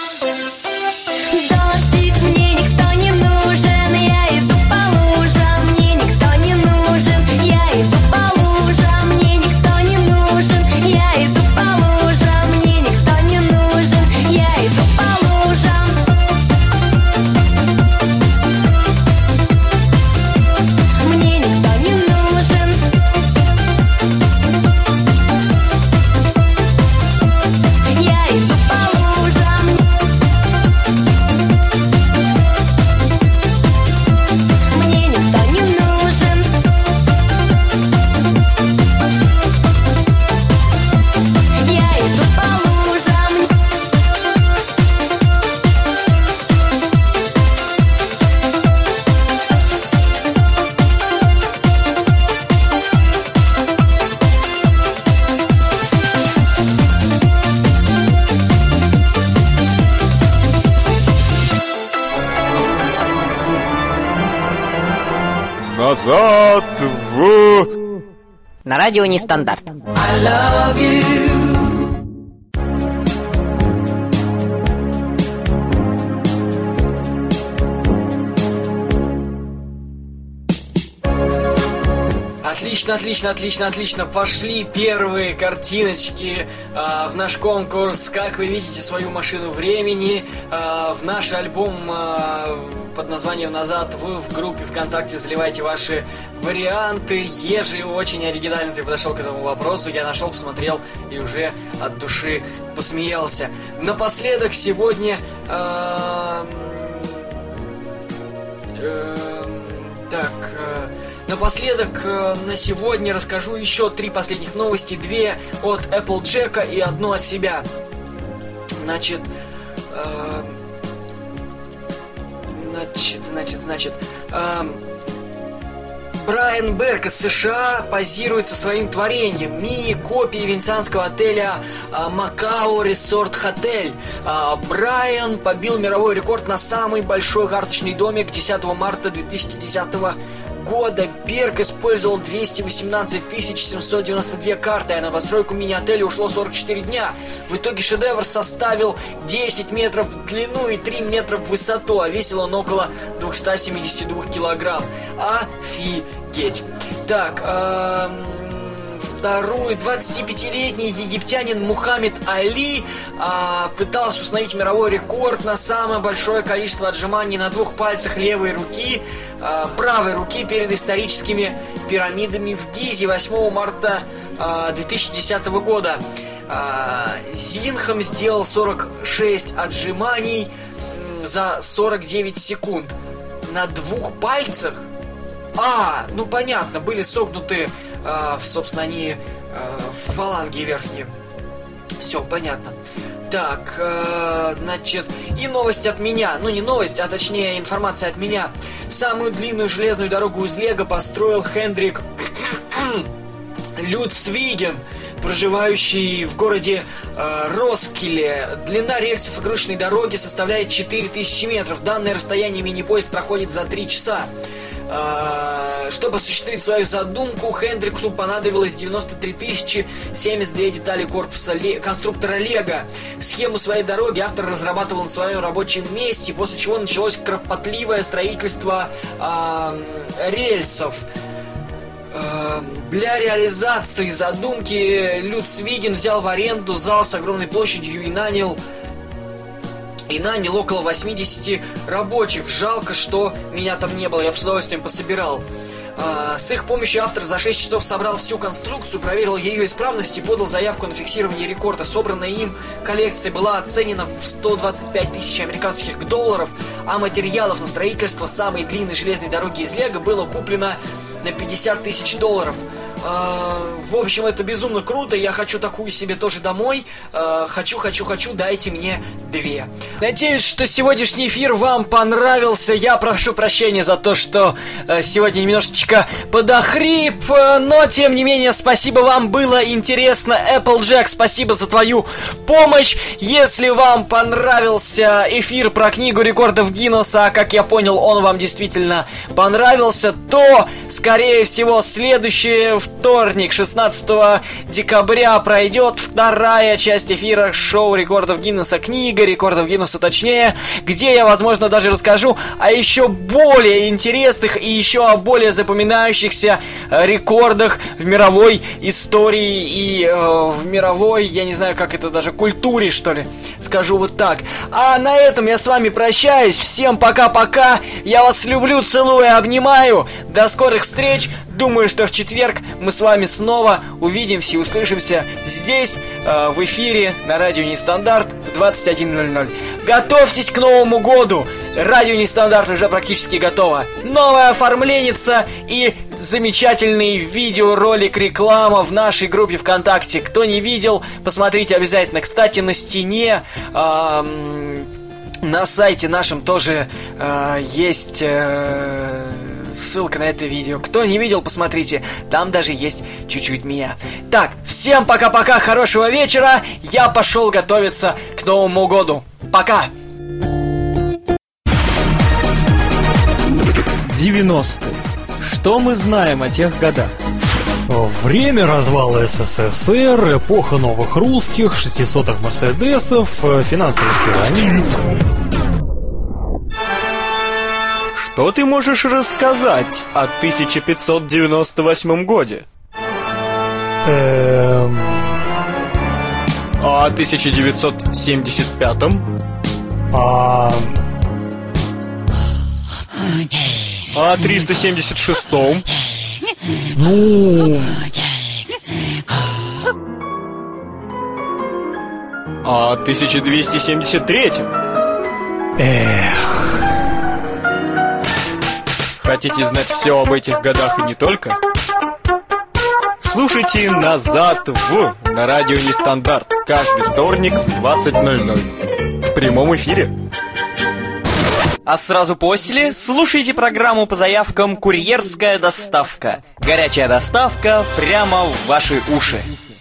Дождик, мне никто не нужен. Я иду по лужам, мне никто не нужен. Я иду по лужам, мне никто не нужен. Я иду по лужам, мне никто не нужен. Я иду по лужам. Мне никто не нужен. Я иду по лужам. Мне никто не нужен. Я иду по лужам. Назад в... На радио Нестандарт. I love you. Отлично, отлично, отлично, отлично. Пошли первые картиночки в наш конкурс. Как вы видите свою машину времени в наш альбом под названием «Назад». Вы в группе ВКонтакте заливайте ваши варианты. Ежи, очень оригинально ты подошел к этому вопросу. Я нашел, посмотрел и уже от души посмеялся. Напоследок сегодня... Напоследок на сегодня расскажу еще 3 последних новости. 2 от Applejack и 1 от себя. Значит, Брайан Берг из США позирует со своим творением мини-копии венецианского отеля Макао Resort Hotel. Брайан побил мировой рекорд на самый большой карточный домик 10 марта 2010 года. Берг использовал 218 792 карты, а на постройку мини-отеля ушло 44 дня. В итоге шедевр составил 10 метров в длину и 3 метра в высоту, а весил он около 272 килограмм. Офигеть. Так, вторую 25-летний египтянин Мухаммед Али пытался установить мировой рекорд на самое большое количество отжиманий на 2 пальцах левой руки, правой руки перед историческими пирамидами в Гизе 8 марта 2010 года. Зинхам сделал 46 отжиманий за 49 секунд на 2 пальцах. Ну понятно, были согнуты, собственно, они в фаланги верхние. Все, понятно. Так, значит, и новость от меня. Ну, не новость, а точнее информация от меня. Самую длинную железную дорогу из Лего построил Хендрик Людсвиген, проживающий в городе Роскиле. Длина рельсов игрушечной дороги составляет 4000 метров. Данное расстояние мини-поезд проходит за 3 часа. Чтобы осуществить свою задумку, Хендриксу понадобилось 93 072 детали корпуса конструктора Лего. Схему своей дороги автор разрабатывал на своем рабочем месте, после чего началось кропотливое строительство рельсов. Для реализации задумки Людсвиген взял в аренду зал с огромной площадью и нанял около 80 рабочих. Жалко, что меня там не было, я бы с удовольствием пособирал. С их помощью автор за 6 часов собрал всю конструкцию, проверил ее исправность и подал заявку на фиксирование рекорда. Собранная им коллекция была оценена в 125 тысяч американских долларов, а материалов на строительство самой длинной железной дороги из Лего было куплено на 50 тысяч долларов. В общем, это безумно круто. Я хочу такую себе тоже домой. Хочу, дайте мне 2. Надеюсь, что сегодняшний эфир вам понравился. Я прошу прощения за то, что сегодня немножечко подохрип, но тем не менее, спасибо вам, было интересно. Applejack, спасибо за твою помощь. Если вам понравился эфир про книгу рекордов Гиннесса, как я понял, он вам действительно понравился, то, скорее всего, следующий вторник, 16 декабря, пройдет 2-я часть эфира шоу рекордов Гиннесса, книга рекордов Гиннесса, точнее, где я, возможно, даже расскажу о еще более интересных и еще о более запоминающихся рекордах в мировой истории и в мировой, я не знаю, как это даже, культуре, что ли, скажу вот так. А на этом я с вами прощаюсь. Всем пока-пока. Я вас люблю, целую, обнимаю. До скорых встреч. Думаю, что в четверг мы с вами снова увидимся и услышимся здесь, в эфире на радио Нестандарт в 21:00. Готовьтесь к Новому году. Радио Нестандарт уже практически готово. Новая оформленница и замечательный видеоролик, реклама в нашей группе ВКонтакте. Кто не видел, посмотрите обязательно. Кстати, на стене на сайте нашем тоже есть ссылка на это видео. Кто не видел, посмотрите. Там даже есть чуть-чуть меня. Так, всем пока-пока, хорошего вечера. Я пошел готовиться к Новому году. Пока! 90-е. Что мы знаем о тех годах? Время развала СССР, эпоха новых русских, 600-х Мерседесов, финансовых пирамид. Что ты можешь рассказать о 1598 годе? О 1975? О 376-м? О 1273-м? Хотите знать все об этих годах и не только? Слушайте «Назад в» на радио Нестандарт каждый вторник в 20:00 в прямом эфире. А сразу после слушайте программу по заявкам «Курьерская доставка». Горячая доставка прямо в ваши уши.